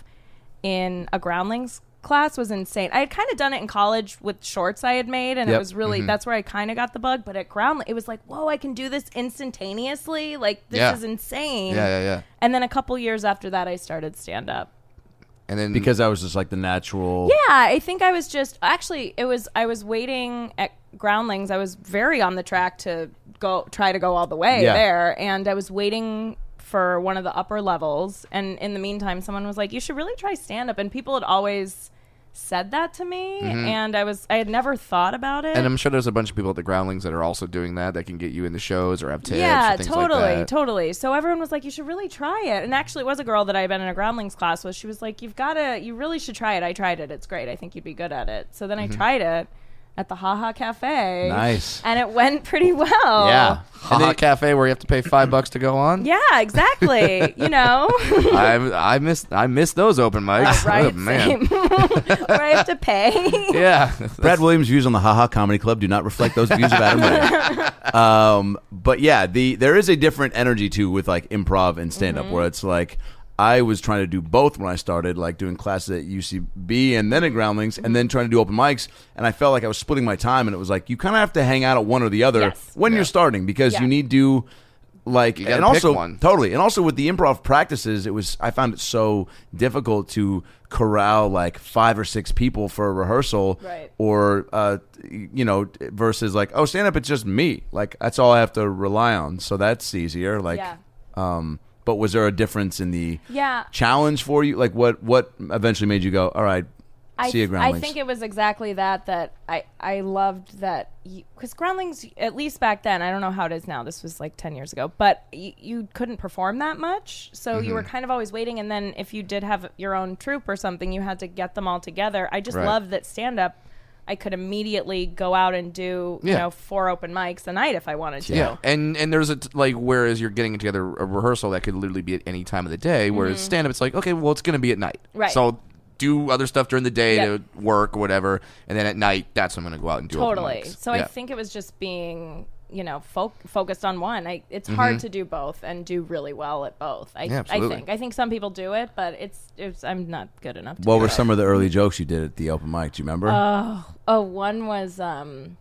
in a Groundlings class was insane. I had kind of done it in college with shorts I had made, and Yep. it was really that's where I kind of got the bug. But at Groundlings, it was like, whoa, I can do this instantaneously. Like this Yeah. is insane. Yeah, yeah, yeah. And then a couple years after that, I started stand up. And then Because that was just like the natural. Yeah, I think I was just actually it was I was waiting at Groundlings. I was very on the track to go try to go all the way Yeah. there, and I was waiting for one of the upper levels. And in the meantime, someone was like, "You should really try stand up." And people had always said that to me, and I was I had never thought about it. and I'm sure there's a bunch of people at the Groundlings that are also doing that that can get you into shows or have tips yeah, or things totally, like that. totally. So everyone was like, "You should really try it." And actually, it was a girl that I had been in a Groundlings class with. She was like, "You've got to, you really should try it." I tried it. It's great. I think you'd be good at it. So then I tried it at the Ha Ha Cafe. Nice. And it went pretty well. Yeah. Haha Cafe where you have to pay five bucks to go on. Yeah, exactly. You know, I I miss I miss those open mics. right? Oh, man. Same. Where I have to pay. Yeah. Brad Williams' views on the Haha Comedy Club do not reflect those views of Adam Ray. Um, but yeah, the there is a different energy too with like improv and stand up, where it's like I was trying to do both when I started, like doing classes at U C B and then at Groundlings, and then trying to do open mics, and I felt like I was splitting my time, and it was like you kind of have to hang out at one or the other Yes. when Yeah. you're starting because Yeah. you need to. Like You gotta and pick also one. totally, and also with the improv practices, it was I found it so difficult to corral like five or six people for a rehearsal, Right. or uh, you know, versus like oh, stand up, it's just me, like that's all I have to rely on, so that's easier. Like, Yeah. um, but was there a difference in the Yeah. challenge for you? Like, what what eventually made you go, all right, I, see you, I Groundlings? think it was exactly that that I, I loved that because Groundlings, at least back then, I don't know how it is now, this was like ten years ago, but y- you couldn't perform that much, so you were kind of always waiting, and then if you did have your own troupe or something, you had to get them all together. I just Right. loved that stand-up, I could immediately go out and do you Yeah. know four open mics a night if I wanted to. Yeah, and and there's a t- like whereas you're getting together a rehearsal that could literally be at any time of the day, whereas stand up it's like okay, well it's going to be at night, Right. So do other stuff during the day Yep. to work or whatever, and then at night that's when I'm going to go out and do open Totally. mics. So I Yeah. think it was just being, you know, fo- focused on one. I, it's Mm-hmm. hard to do both and do really well at both. I, Yeah, I absolutely. think. I think some people do it, but it's, it's I'm not good enough to what do were it. some of the early jokes you did at the open mic? Do you remember? Oh, one was, um,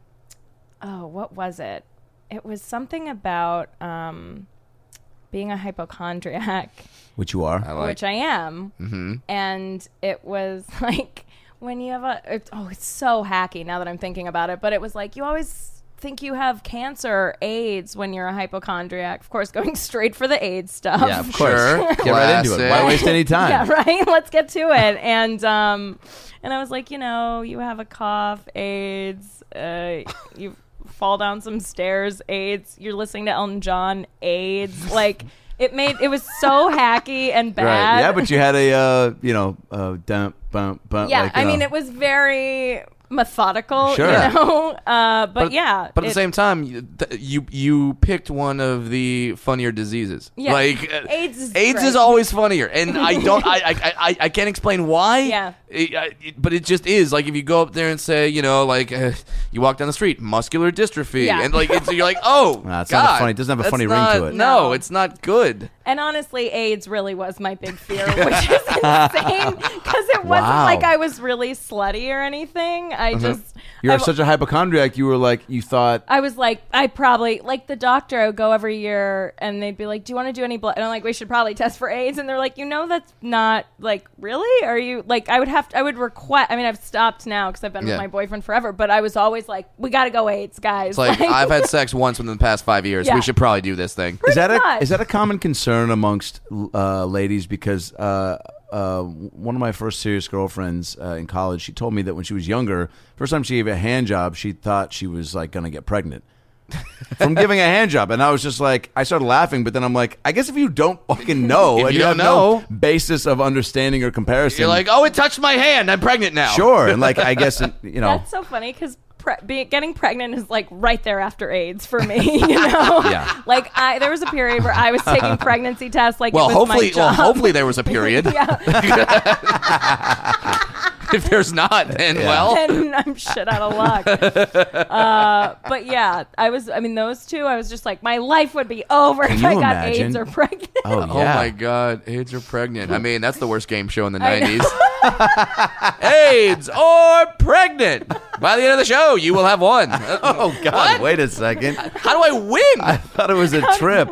oh, what was it? It was something about um, being a hypochondriac. Which you are. I like. Which I am. Mm-hmm. And it was like when you have a, it, oh, it's so hacky now that I'm thinking about it, but it was like you always think you have cancer or AIDS when you're a hypochondriac. Of course, going straight for the AIDS stuff. Yeah, of course. Sure. Get right into it. Why Classic. waste any time? Yeah, right. Let's get to it. And um, and I was like, you know, you have a cough, AIDS. Uh, you fall down some stairs, AIDS. You're listening to Elton John, AIDS. Like it made it was so hacky and bad. Right. Yeah, but you had a uh, you know, uh, dump, bump, bump. yeah, like, you I mean, know. it was very methodical, Sure. you know. Uh, but, yeah, But at it- the same time, you, th- you you picked one of the funnier diseases. Yeah. Like uh, AIDS is AIDS great. is always funnier, and I don't. I, I I I can't explain why. Yeah. It- I- it- but it just is. Like if you go up there and say, you know, like uh, you walk down the street, muscular dystrophy, Yeah. and like it's, you're like, oh, Nah, it's not a God, funny- it doesn't have a that's funny ring not- to it. No, No. it's not good. And honestly, AIDS really was my big fear, which is insane because it wasn't Wow. like I was really slutty or anything. I just You're I, such a hypochondriac. You were like, you thought. I was like, I probably like the doctor. I would go every year, and they'd be like, "Do you want to do any blood?" And I'm like, "We should probably test for AIDS." And they're like, "You know, that's not like really. Are you like?" I would have. To, I would request. I mean, I've stopped now because I've been Yeah. with my boyfriend forever. But I was always like, "We got to go AIDS, guys." It's like I've had sex once within the past five years. Yeah. We should probably do this thing. Is that a much. is that a common concern amongst uh, ladies? Because uh, uh, one of my first serious girlfriends uh, in college, she told me that when she was younger, first time she gave a hand job, she thought she was like going to get pregnant from giving a hand job, and I was just like, I started laughing, but then I'm like, I guess if you don't fucking know, If and you you don't have no know. basis of understanding or comparison, You're like, oh, it touched my hand. I'm pregnant now. sure, and like I guess it, you know, That's so funny because pre- be, getting pregnant is like right there after AIDS for me. You know, Yeah. Like I, there was a period where I was taking pregnancy tests. Like Well, it was hopefully, my well, job. hopefully there was a period. yeah. If there's not, then well, And I'm shit out of luck. Uh, but yeah, I was. I mean, those two. I was just like, my life would be over Can if you I got imagine? AIDS or pregnant. Oh, oh yeah. my God, AIDS or pregnant? I mean, that's the worst game show in the I know. nineties. AIDS or pregnant? By the end of the show, you will have one. Oh, God. What? Wait a second. How do I win? I thought it was a trip.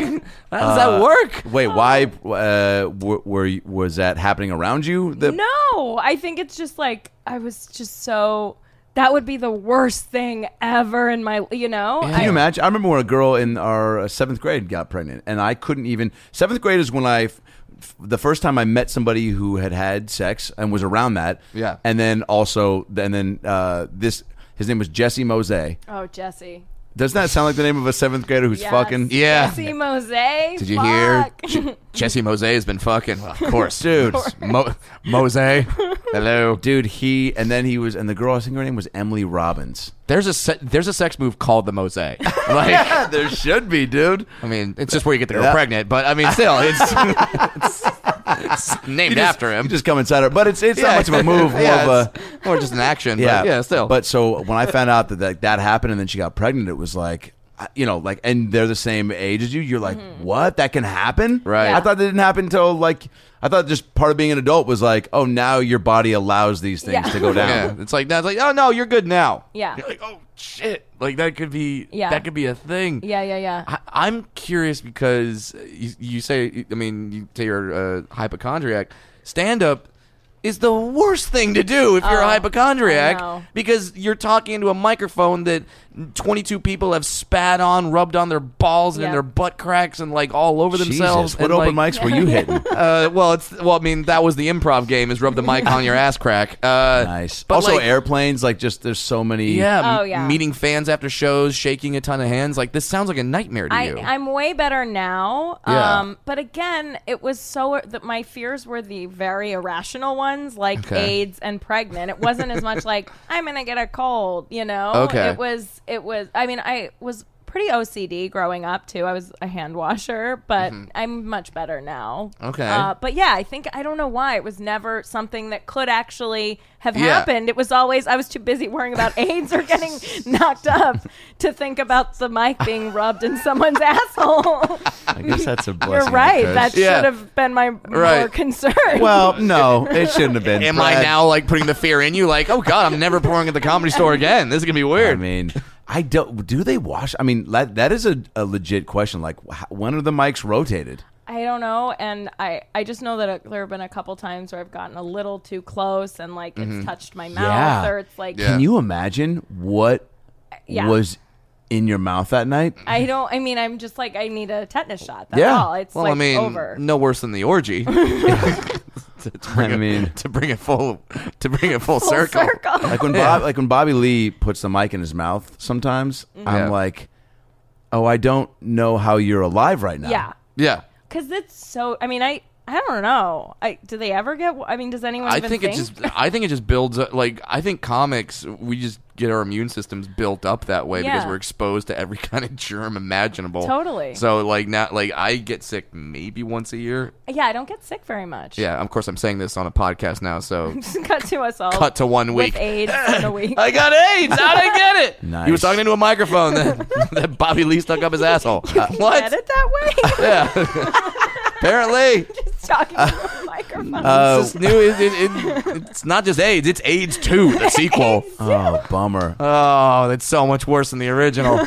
How does that work? Wait, why uh, were, were you- was that happening around you? The, No, I think it's just like I was just so. That would be the worst thing ever in my. You know. Can you I- imagine? I remember when a girl in our uh, seventh grade got pregnant, and I couldn't even. Seventh grade is when I, f- the first time I met somebody who had had sex and was around that. Yeah. And then also, and then uh, this, his name was Jesse Mose. Oh, Jesse. Doesn't that sound like the name of a seventh grader who's Yes. fucking? Yeah. Jesse Mose. Did you hear? Je- Jesse Mose has been fucking. Well, of course, Dude. Mo- Mose. Hello. Dude, he and then he was, and the girl I think her name was Emily Robbins. There's a se- there's a sex move called the Mose. Like, Yeah, there should be, dude. I mean, it's just where you get the girl Yeah. pregnant, but I mean, still, it's, it's, it's named You just- after him. You just come inside her, but it's it's Yeah. not much of a move, more Yeah, of a. it's more just an action. Yeah, but yeah, still. But so when I found out that, that that happened and then she got pregnant, it was like, I- you know, like, and they're the same age as you. You're like, what? That can happen? Right. Yeah. I thought that didn't happen until like, I thought just part of being an adult was like, oh, now your body allows these things Yeah. to go down. yeah, it's like that's like, oh no, you're good now. Yeah. You're like, oh shit, like that could be, Yeah. that could be a thing. Yeah, yeah, yeah. I, I'm curious because you, you say, I mean, you say you're a hypochondriac. Stand up is the worst thing to do if you're Oh, a hypochondriac I know. because you're talking into a microphone that twenty-two people have spat on, rubbed on their balls and in Yeah. their butt cracks and like all over Jesus, themselves. what and, open like, mics were you hitting? Uh, well, it's well. I mean, that was the improv game: is rub the mic on your ass crack. Uh, Nice. But Also, like, airplanes, like just there's so many. yeah, Oh, m- yeah. meeting fans after shows, shaking a ton of hands. Like this sounds like a nightmare to I, you. I'm way better now. Yeah. Um, but again, it was so that my fears were the very irrational ones, like Okay. AIDS and pregnant. It wasn't as much like I'm gonna get a cold, you know. Okay. It was. It was. I mean, I was pretty O C D growing up too. I was a hand washer, but I'm much better now. Mm-hmm. Okay. Uh, but yeah, I think I don't know why it was never something that could actually have Yeah. happened. It was always I was too busy worrying about AIDS or getting knocked up to think about the mic being rubbed in someone's asshole. I guess that's a blessing. You're and a right. curse. That Yeah. should have been my more Right. concern. Well, no, it shouldn't have been. Am I Brad. now like putting the fear in you? Like, oh god, I'm never pouring at the Comedy Store again. This is gonna be weird. I mean, I don't. Do they wash? I mean, that, that is a, a legit question. Like, wh- when are the mics rotated? I don't know, and I, I just know that uh there have been a couple times where I've gotten a little too close and like it's touched my mouth Yeah. or it's like Mm-hmm. Yeah. Can you imagine what Yeah. was in your mouth that night? I don't. I mean, I'm just like I need a tetanus shot. That's Yeah. all. It's well, like I mean, over. no worse than the orgy. to, to bring I it, mean- to bring it full, to bring it full, Full circle. circle. Like when Yeah. Bob, like when Bobby Lee puts the mic in his mouth. Sometimes Mm-hmm. I'm Yeah. like, oh, I don't know how you're alive right now. Yeah, Yeah, because it's so. I mean, I I don't know. I do they ever get? I mean, does anyone? I even think think it just. I think it just builds. up- Like I think comics, we just get our immune systems built up that way because Yeah. we're exposed to every kind of germ imaginable. Totally. So like now, like I get sick maybe once a year. Yeah, I don't get sick very much. Yeah, of course I'm saying this on a podcast now. So Cut to us all. cut to one week. with AIDS in a week. I got AIDS. How'd I get it? Nice. He was talking into a microphone that, that Bobby Lee stuck up his asshole. Get what? it that way? Yeah. Apparently, Just talking to a microphone. Uh, it's new. It, it, it, it's not just AIDS. It's AIDS two, the sequel. oh, bummer. Oh, that's so much worse than the original.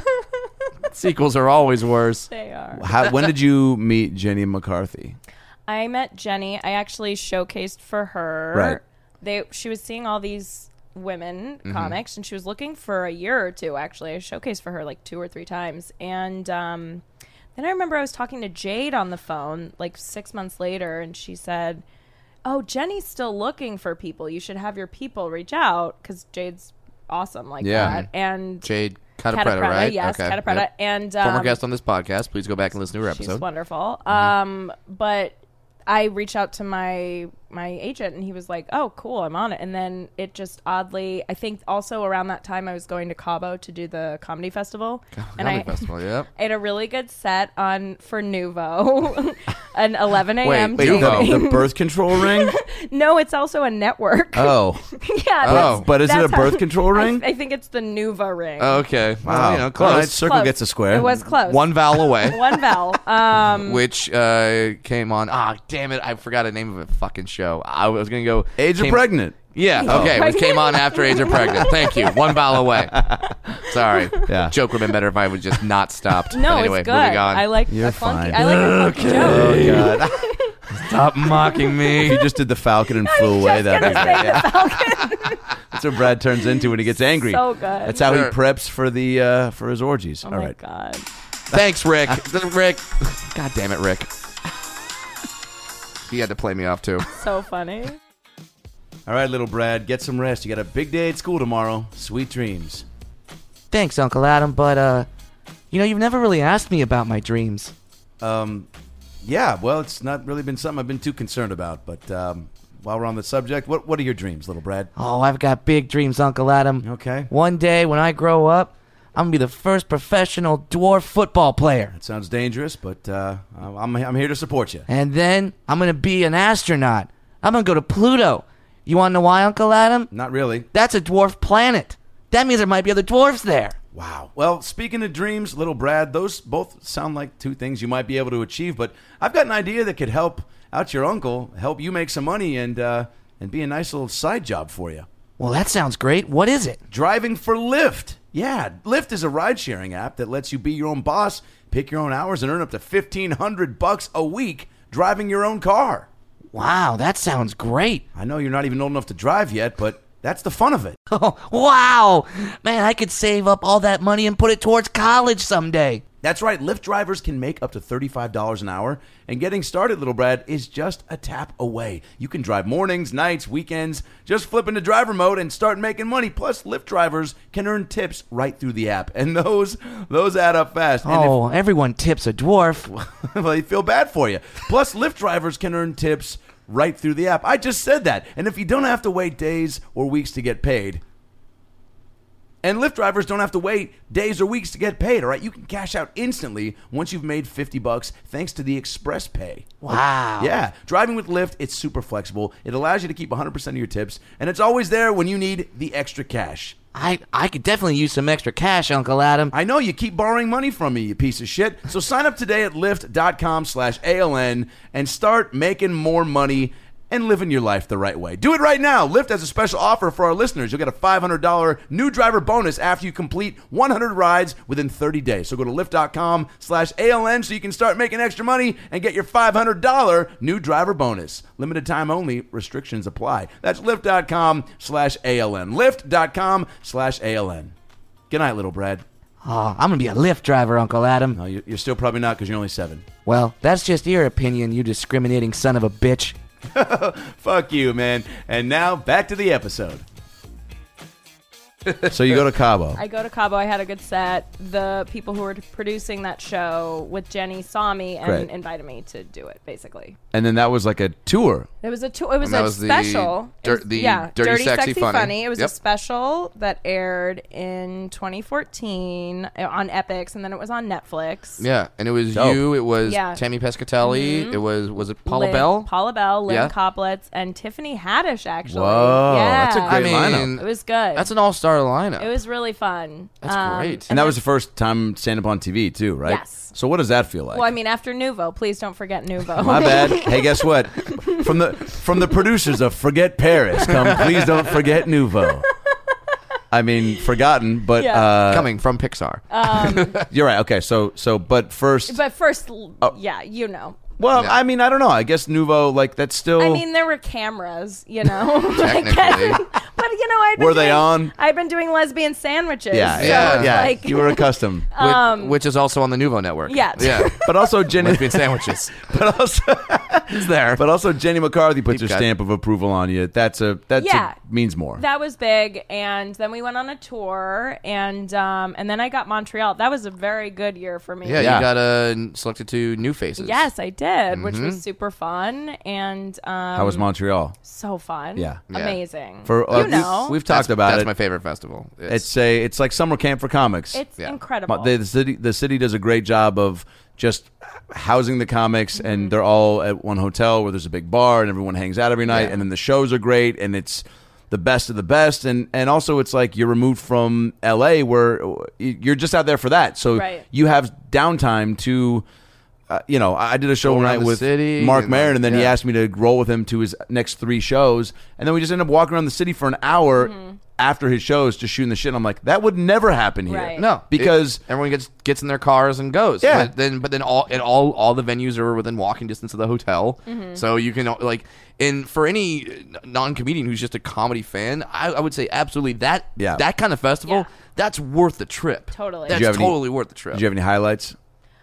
Sequels are always worse. they are. How, when did you meet Jenny McCarthy? I met Jenny. I actually showcased for her. Right. They she was seeing all these women Mm-hmm. comics, and she was looking for a year or two. Actually, I showcased for her like two or three times, and um, then I remember I was talking to Jade on the phone like six months later, and she said, "Oh, Jenny's still looking for people. You should have your people reach out because Jade's awesome like Yeah. that." And Jade Catapretta, Catapretta, right? yes, Okay. Catapretta, Yep. and um, Former guest on this podcast. Please go back and listen to her she's episode. wonderful. Um, but I reached out to my my agent, and he was like, "Oh, cool, I'm on it." And then it just oddly, I think also around that time I was going to Cabo to do the comedy festival, and Comedy I, festival, yep. I had a really good set on for Nuvo, an eleven a.m. Wait, Wait, Nuvo. the, the birth control ring? No, it's also a network. Oh. yeah, Oh. that's- But is it a that's how- birth control ring? I, I think it's the Nuva ring. Oh, okay. Well, you know, All close. right, circle Close. gets a square. It was close. One vowel away. One vowel. Um, Which uh, came on. Ah, damn it! I forgot the name of a fucking show. I was gonna go. Age of came- pregnant. Yeah. Oh. Okay. It came on after Age of Pregnant. Thank you. One vowel away. Sorry. Yeah. Joke would have been better if I would just not stopped. no, But anyway, it's good. moving on. I like You're a funky. fine. I like a funky joke. Oh, God. Stop mocking me. If you just did the Falcon and flew away, Just that'd be gonna great. say Yeah. the Falcon. That's what Brad turns into when he gets angry. So good. That's how Sure. he preps for the uh, for his orgies. Oh All my right. god. Thanks, Rick. Rick. God damn it, Rick. He had to play me off too. So funny. All right, little Brad, get some rest. You got a big day at school tomorrow. Sweet dreams. Thanks, Uncle Adam. But uh, you know, you've never really asked me about my dreams. Um, yeah, well, it's not really been something I've been too concerned about. But um, while we're on the subject, what what are your dreams, little Brad? Oh, I've got big dreams, Uncle Adam. Okay. One day when I grow up, I'm gonna be the first professional dwarf football player. That sounds dangerous, but uh, I'm I'm here to support you. And then I'm gonna be an astronaut. I'm gonna go to Pluto. You wanna know why, Uncle Adam? Not really. That's a dwarf planet. That means there might be other dwarfs there. Wow. Well, speaking of dreams, little Brad, those both sound like two things you might be able to achieve. But I've got an idea that could help out your uncle, help you make some money, and uh, and be a nice little side job for you. Well, that sounds great. What is it? Driving for Lyft. Yeah, Lyft is a ride-sharing app that lets you be your own boss, pick your own hours, and earn up to fifteen hundred bucks a week driving your own car. Wow, that sounds great. I know you're not even old enough to drive yet, but that's the fun of it. Oh, wow. Man, I could save up all that money and put it towards college someday. That's right, Lyft drivers can make up to thirty-five dollars an hour, and getting started, little Brad, is just a tap away. You can drive mornings, nights, weekends, just flip into driver mode and start making money. Plus, Lyft drivers can earn tips right through the app, and those those add up fast. And Oh, everyone tips a dwarf. if, well, they feel bad for you. Plus, Lyft drivers can earn tips right through the app. I just said that. And if you don't have to wait days or weeks to get paid, and Lyft drivers don't have to wait days or weeks to get paid, all right? You can cash out instantly once you've made fifty bucks thanks to the Express Pay. Wow. Yeah. Driving with Lyft, it's super flexible. It allows you to keep one hundred percent of your tips, and it's always there when you need the extra cash. I, I could definitely use some extra cash, Uncle Adam. I know you keep borrowing money from me, you piece of shit. So sign up today at lyft.com slash ALN and start making more money and living your life the right way. Do it right now. Lyft has a special offer for our listeners. You'll get a five hundred dollars new driver bonus after you complete one hundred rides within thirty days. So go to lyft.com slash ALN so you can start making extra money and get your five hundred dollars new driver bonus. Limited time only. Restrictions apply. That's lyft.com slash ALN. Lyft.com slash ALN. Good night, little Brad. Oh, I'm going to be a Lyft driver, Uncle Adam. No, you- you're still probably not because you're only seven. Well, that's just your opinion, you discriminating son of a bitch. Fuck you, man. And now back to the episode. So you go to Cabo. I go to Cabo. I had a good set. The people who were producing that show with Jenny saw me and Great. invited me to do it. Basically, And then that was like a tour. it was a tour. It was And that a was the special. It dir- was- the yeah, Dirty, Sexy, Funny. It was Yep. a special that aired in twenty fourteen on Epix, and then it was on Netflix. Yeah, and it was Dope. you, it was Yeah. Tammy Pescatelli, it was, was it Paula Lynn- Bell? Paula Bell, Lynn Yeah. Coplitz, and Tiffany Haddish. Actually, Whoa, yeah. that's a I great mean, lineup. It was good. that's an all-star lineup. It was really fun. That's Um, great. And that then- was the first time stand up on T V too, right? Yes. So what does that feel like? Well, I mean, after Nuvo, please don't forget Nuvo. My bad. Hey, guess what? From the from the producers of Forget Paris, come please don't forget Nouveau. I mean, forgotten, but Yeah. uh, Coming from Pixar. You're right. Okay, so so but first, But first, l- Oh. yeah, you know. well, Yeah. I mean, I don't know. I guess Nouveau, like that's still. I mean, there were cameras, you know. Technically. But you know, I'd been Were they doing, on? I'd been doing lesbian sandwiches. Yeah, so yeah, it's yeah. Like, You were accustomed. Which, Um, which is also on the Nuvo network. Yeah. Yeah. But also Jenny, Lesbian sandwiches. but also, It's there. but also Jenny McCarthy puts her Deep cut. stamp of approval on you. That's a that's Yeah. a, means more. that was big, and then we went on a tour, and um, and then I got Montreal. That was a very good year for me. yeah, Yeah. you got uh, selected to New Faces. Yes, I did, which was super fun, and um, How was Montreal? so fun. Yeah. Yeah. Amazing. For uh, you we've- know, we've talked That's, about that's it. my favorite festival. It's a it's like summer camp for comics. it's yeah. incredible. Mo- the, the city the city does a great job of just housing the comics, Mm-hmm. and they're all at one hotel where there's a big bar and everyone hangs out every night, Yeah. and then the shows are great, and it's the best of the best, and and also it's like you're removed from L A where you're just out there for that, so Right. you have downtime to. Uh, you know, I did a show Go one around night the with city Mark and, Maron, and then he yeah. asked me to roll with him to his next three shows, and then we just ended up walking around the city for an hour Mm-hmm. after his shows, just shooting the shit. I'm like, that would never happen here, Right. No, because it- everyone gets gets in their cars and goes. Yeah. But then, but then all and all all the venues are within walking distance of the hotel, Mm-hmm. so you can like. And for any non comedian who's just a comedy fan, I, I would say absolutely that Yeah. that kind of festival Yeah. that's worth the trip. Totally. that's Did you have any- totally worth the trip. did you have any highlights?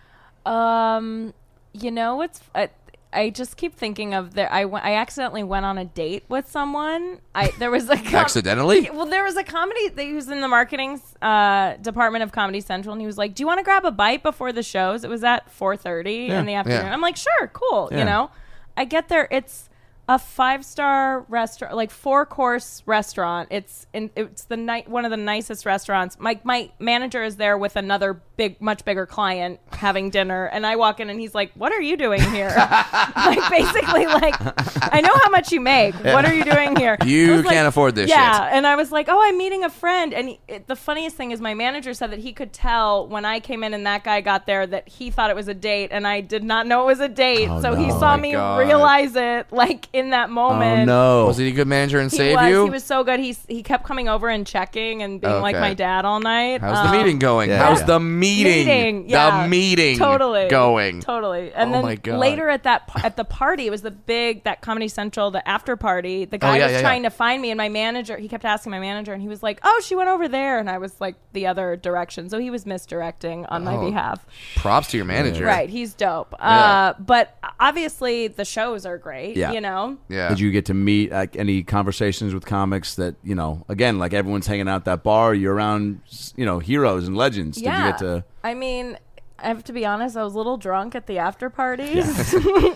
Um, you know what's I, I just keep thinking of there. I went, I accidentally went on a date with someone. I there was a com- Accidentally? Well, there was a comedy. He was in the marketing uh, department of Comedy Central, and he was like, "Do you want to grab a bite before the shows?" It was at four thirty Yeah. in the afternoon. Yeah. I'm like, "Sure, cool." Yeah. You know, I get there. It's a five star restaurant, like four course restaurant. It's in, it's the night one of the nicest restaurants. My my manager is there with another big, much bigger client having dinner, and I walk in and he's like, "What are you doing here?" Like basically, like, I know how much you make. What are you doing here? You I was like, can't afford this Yeah, shit. and I was like, "Oh, I'm meeting a friend." And he, it, the funniest thing is, my manager said that he could tell when I came in and that guy got there that he thought it was a date, and I did not know it was a date. Oh, so he no. saw Oh my me God. realize it, like in that Oh moment. no! Was he a good manager and He save was. you? He was so good. He he kept coming over and checking and being like Okay. my dad all night. How's Um, the meeting going? yeah, How's yeah. the meeting? Meeting, yeah. The meeting totally going. totally. And Oh then my God. later at that at the party, it was the big that Comedy Central, the after party. The guy Oh, yeah, was yeah, trying yeah. to find me, and my manager. He kept asking my manager, and he was like, "Oh, she went over there," and I was like the other direction. So he was misdirecting on my Oh. behalf. Props to your manager. Right, he's dope. Yeah. Uh, but obviously the shows are great. Yeah. You know. Yeah. Did you get to meet like any conversations with comics that you know? Again, like everyone's hanging out at that bar. You're around, you know, heroes and legends. Yeah. Did you get to? I mean, I have to be honest. I was a little drunk at the after parties.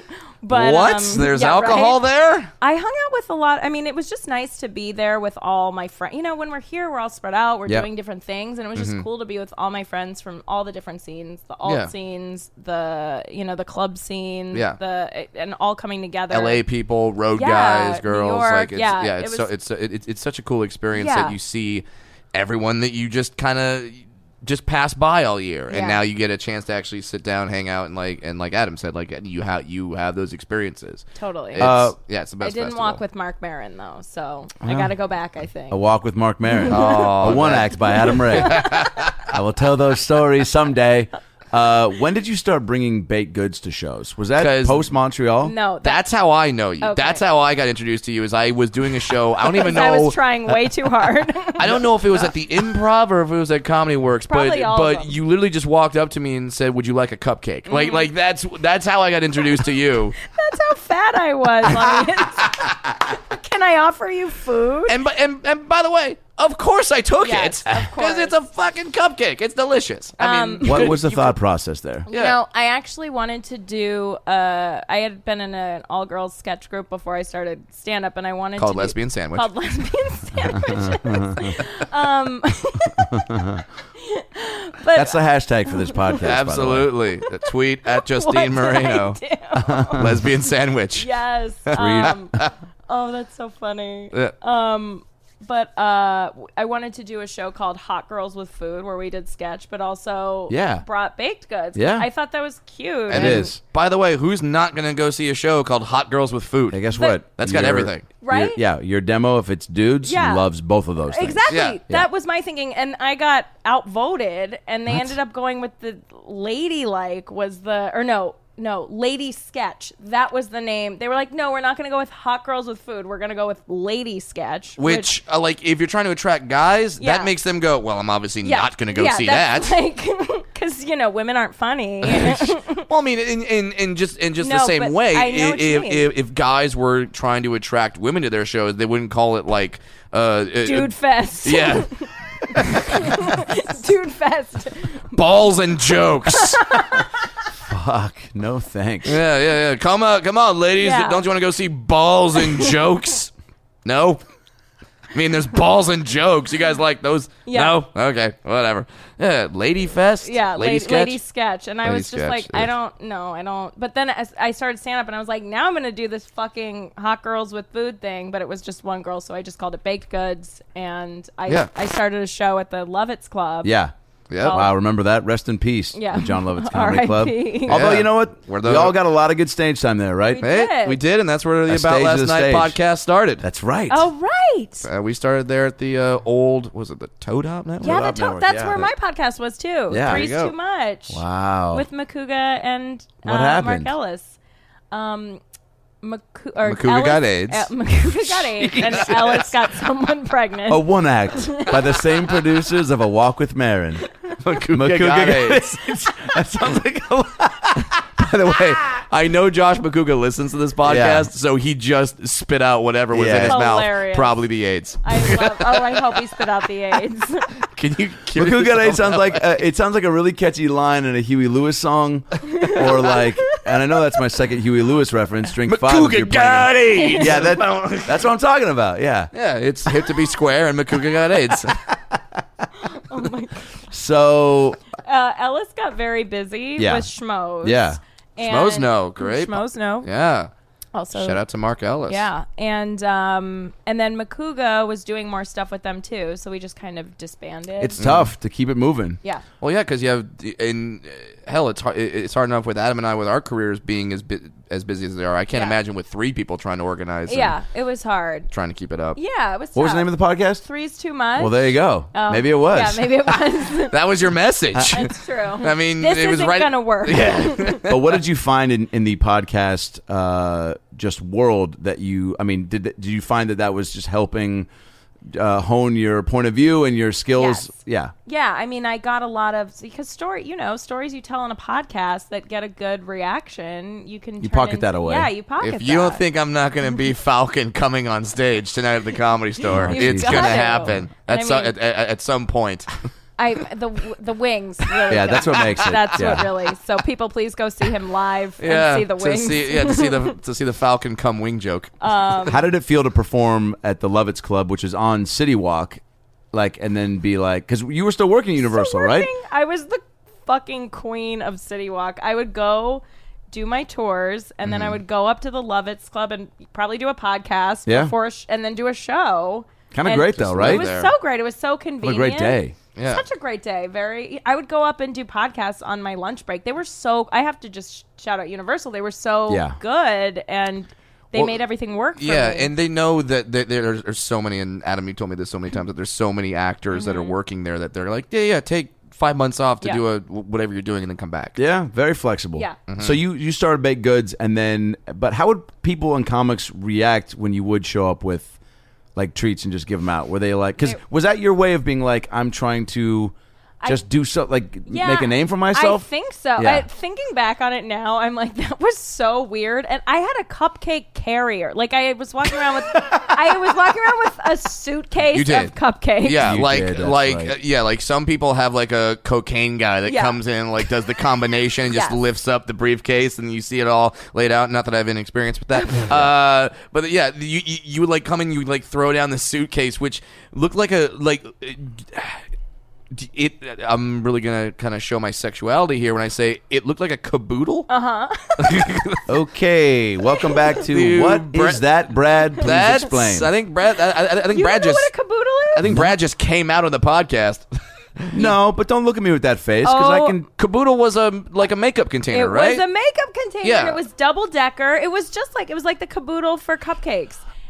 but what? um, There's yeah, alcohol right? there? I hung out with a lot. I mean, it was just nice to be there with all my friends. You know, when we're here, we're all spread out. We're Yep. doing different things, and it was just cool to be with all my friends from all the different scenes, the alt Yeah. scenes, the you know, the club scene, Yeah. the and all coming together. L A people, road Yeah, guys, New girls, York, like it's, yeah, yeah, it it's so was- it's it, it's such a cool experience Yeah. that you see everyone that you just kind of just pass by all year, Yeah. and now you get a chance to actually sit down, hang out, and like and like Adam said, like you have you have those experiences. Totally. It's, Uh, yeah, it's the I best. didn't festival. walk with Mark Maron though, so I got to go back. I think. A Walk with Mark Maron. Oh, a one that- act by Adam Ray. I will tell those stories someday. Uh, when did you start bringing baked goods to shows? Was that 'Cause- post Montreal? No, that, That's how I know you. Okay. That's how I got introduced to you. Is I was doing a show. I don't even know. I was trying way too hard. I don't know if it was at the Improv or if it was at Comedy Works, but Probably all of but them. Mm-hmm. you literally just walked up to me and said, "Would you like a cupcake?" Like like that's that's how I got introduced to you. That's how fat I was. I mean, can I offer you food? And by- and and by the way, of course I took Yes, it of because it's a fucking cupcake. It's delicious. I Um, mean, you What could- was the you thought process there? Yeah. No, I actually wanted to do. Uh, I had been in an all-girls sketch group before I started stand-up, and I wanted Called to Lesbian do, Sandwich. Called lesbian sandwiches. um, but That's the hashtag for this podcast. Absolutely. A tweet at what Justine did Moreno. I do? Lesbian sandwich. Yes. Um, oh, that's so funny. Yeah. Um, but uh, w- I wanted to do a show called Hot Girls with Food, where we did sketch, but also Yeah. brought baked goods. Yeah. I thought that was cute. And It is. By the way, who's not going to go see a show called Hot Girls with Food? Hey, guess But- what? That's got Your- everything. Right? your- yeah, your demo, if it's dudes, Yeah. loves both of those things. Exactly. Yeah. That was my thinking, and I got outvoted, and they ended up going with the ladylike was the or no. no, Lady Sketch. That was the name. They were like, no, we're not going to go with Hot Girls with Food. We're going to go with Lady Sketch. Which, uh, like, if you're trying to attract guys, Yeah. that makes them go, well, I'm obviously yeah, not going to go yeah, see that's that. Like, because, you know, women aren't funny. Well, I mean, in, in, in just in just the No, same but way, I know if, what you if, mean. if if guys were trying to attract women to their shows, they wouldn't call it like uh, Dude Fest. yeah, Dude Fest. balls and jokes. Fuck, no thanks. Yeah, yeah, yeah. Come on, come on, ladies. Yeah. Don't you want to go see balls and jokes? No. I mean, there's balls and jokes. You guys like those? Yeah. No? Okay, whatever. Yeah, Lady Fest? Yeah, Lady lady, Sketch? lady sketch, and I Lady was just Sketch, like, yeah. I don't know, I don't. But then as I started stand up, and I was like, now I'm gonna do this fucking Hot Girls with Food thing, but it was just one girl, so I just called it Baked Goods, and I Yeah. I started a show at the Lovitz Club. Yeah. Yeah. Wow, remember that? Rest in peace. Yeah. The John Lovitz Comedy R I P Club. Although, Yeah. you know what? We're we the- all got a lot of good stage time there, right? We Hey, did. we did, and that's where the A About stage Last is a Night stage. podcast started. That's right. Oh right. Uh, we started there at the uh, old, was it the Toad Hop Network? Yeah, the Up to- Network, that's yeah. where my podcast was too. Yeah. There Three's you go. Too Much. Wow. With Makuga and What uh, happened? Mark Ellis. Um, Maku- or Makuga Ellis- got AIDS. uh, Makuga got AIDS, and Ellis got someone pregnant. A one act by the same producers of A Walk with Marin. Makuga got AIDS. That sounds like a lot. By the way, I know Josh Makuga listens to this podcast, Yeah. so he just spit out whatever was Yeah. in his Hilarious. mouth, probably the AIDS. I love. Oh, I hope he spit out the AIDS. Can you? cure Makuga yourself Eight sounds now? like uh, it sounds like a really catchy line in a Huey Lewis song, or like, and I know that's my second Huey Lewis reference. Drink five. if you're Makuga got playing- AIDS. Yeah, that, that's what I'm talking about. Yeah. Yeah, it's hip to be square, and Makuga got AIDS. Oh my. So Uh, Ellis got very busy Yeah. with Schmoes. Yeah. And- Schmoes know, great. Schmoes know. Yeah. Also, Shout out to Mark Ellis. Yeah, and um, and then Makuga was doing more stuff with them too, so we just kind of disbanded. it's tough to keep it moving. yeah. Well, yeah, because you have in uh, hell, it's hard. it- It's hard enough with Adam and I with our careers being as bu- as busy as they are. I can't Yeah. imagine with three people trying to organize. and Yeah, it was hard. trying to keep it up. Yeah, it was. What was the name of the podcast? Three's Too Much. Well, there you go. Oh, Maybe it was. Yeah, maybe it was. That was your message. It's true. I mean, this it was isn't right. gonna work. Yeah. But what did you find in, in the podcast uh, just world that you? I mean, did did you find that that was just helping uh, hone your point of view and your skills? Yes. Yeah. Yeah, I mean, I got a lot of because story, you know, stories you tell on a podcast that get a good reaction. You can You turn pocket into- that away. Yeah, you pocket. If you don't that. think I'm not going to be Falcon coming on stage tonight at the Comedy Store, You've it's got going to to. happen And at, I some, mean- at, at, at some point. I the the wings. Really Yeah, go. that's what makes it. That's Yeah. what really. So people, please go see him live yeah, and see the to wings. see, yeah, to see the to see the Falcon come wing joke. Um, How did it feel to perform at the Lovitz Club, which is on City Walk, like, and then be like, because you were still working at Universal, Still right? working. I was the fucking queen of City Walk. I would go do my tours, and then I would go up to the Lovitz Club and probably do a podcast Yeah. before, a sh- and then do a show. Kinda And great, though, right? It was There. so great. It was so What convenient. a great day. Yeah. Such a great day. Very. I would go up and do podcasts on my lunch break. They were so. I have to just shout out Universal. They were so Yeah. good, and they Well, made everything work. For Yeah, me. and they know that there, there's, there's so many, and Adam, you told me this so many times, that there's so many actors that are working there that they're like, yeah, yeah, take five months off to Mm-hmm. Yeah. do a whatever you're doing and then come back. Yeah, very flexible. Yeah. So you you started Baked Goods, and then, but how would people in comics react when you would show up with like treats and just give them out? Were they like, because They- was that your way of being like, I'm trying to just do so, like Yeah, make a name for myself? I think so. Yeah. I, thinking back on it now, I'm like, that was so weird. And I had a cupcake carrier. Like I was walking around with, I was walking around with a suitcase You did. of cupcakes. Yeah, You like did, that's like right. uh, yeah, like some people have like a cocaine guy that Yeah. comes in, like does the combination and just Yes. lifts up the briefcase, and you see it all laid out. Not that I have any experience with that, uh, but yeah, you, you you would like come in, you would like throw down the suitcase, which looked like a like. Uh, It. I'm really gonna kind of show my sexuality here when I say it looked like a caboodle. Uh-huh. Okay, welcome back to Dude, what is Brad- that, Brad? Please That's. explain. I think Brad. I, I, I think You Brad don't know just. what a caboodle is? I think Brad just came out on the podcast. No, but don't look at me with that face, because I Oh, can. Caboodle was a like a makeup container, It right? was a makeup container. Yeah. And it was double decker. It was just like it was like the caboodle for cupcakes.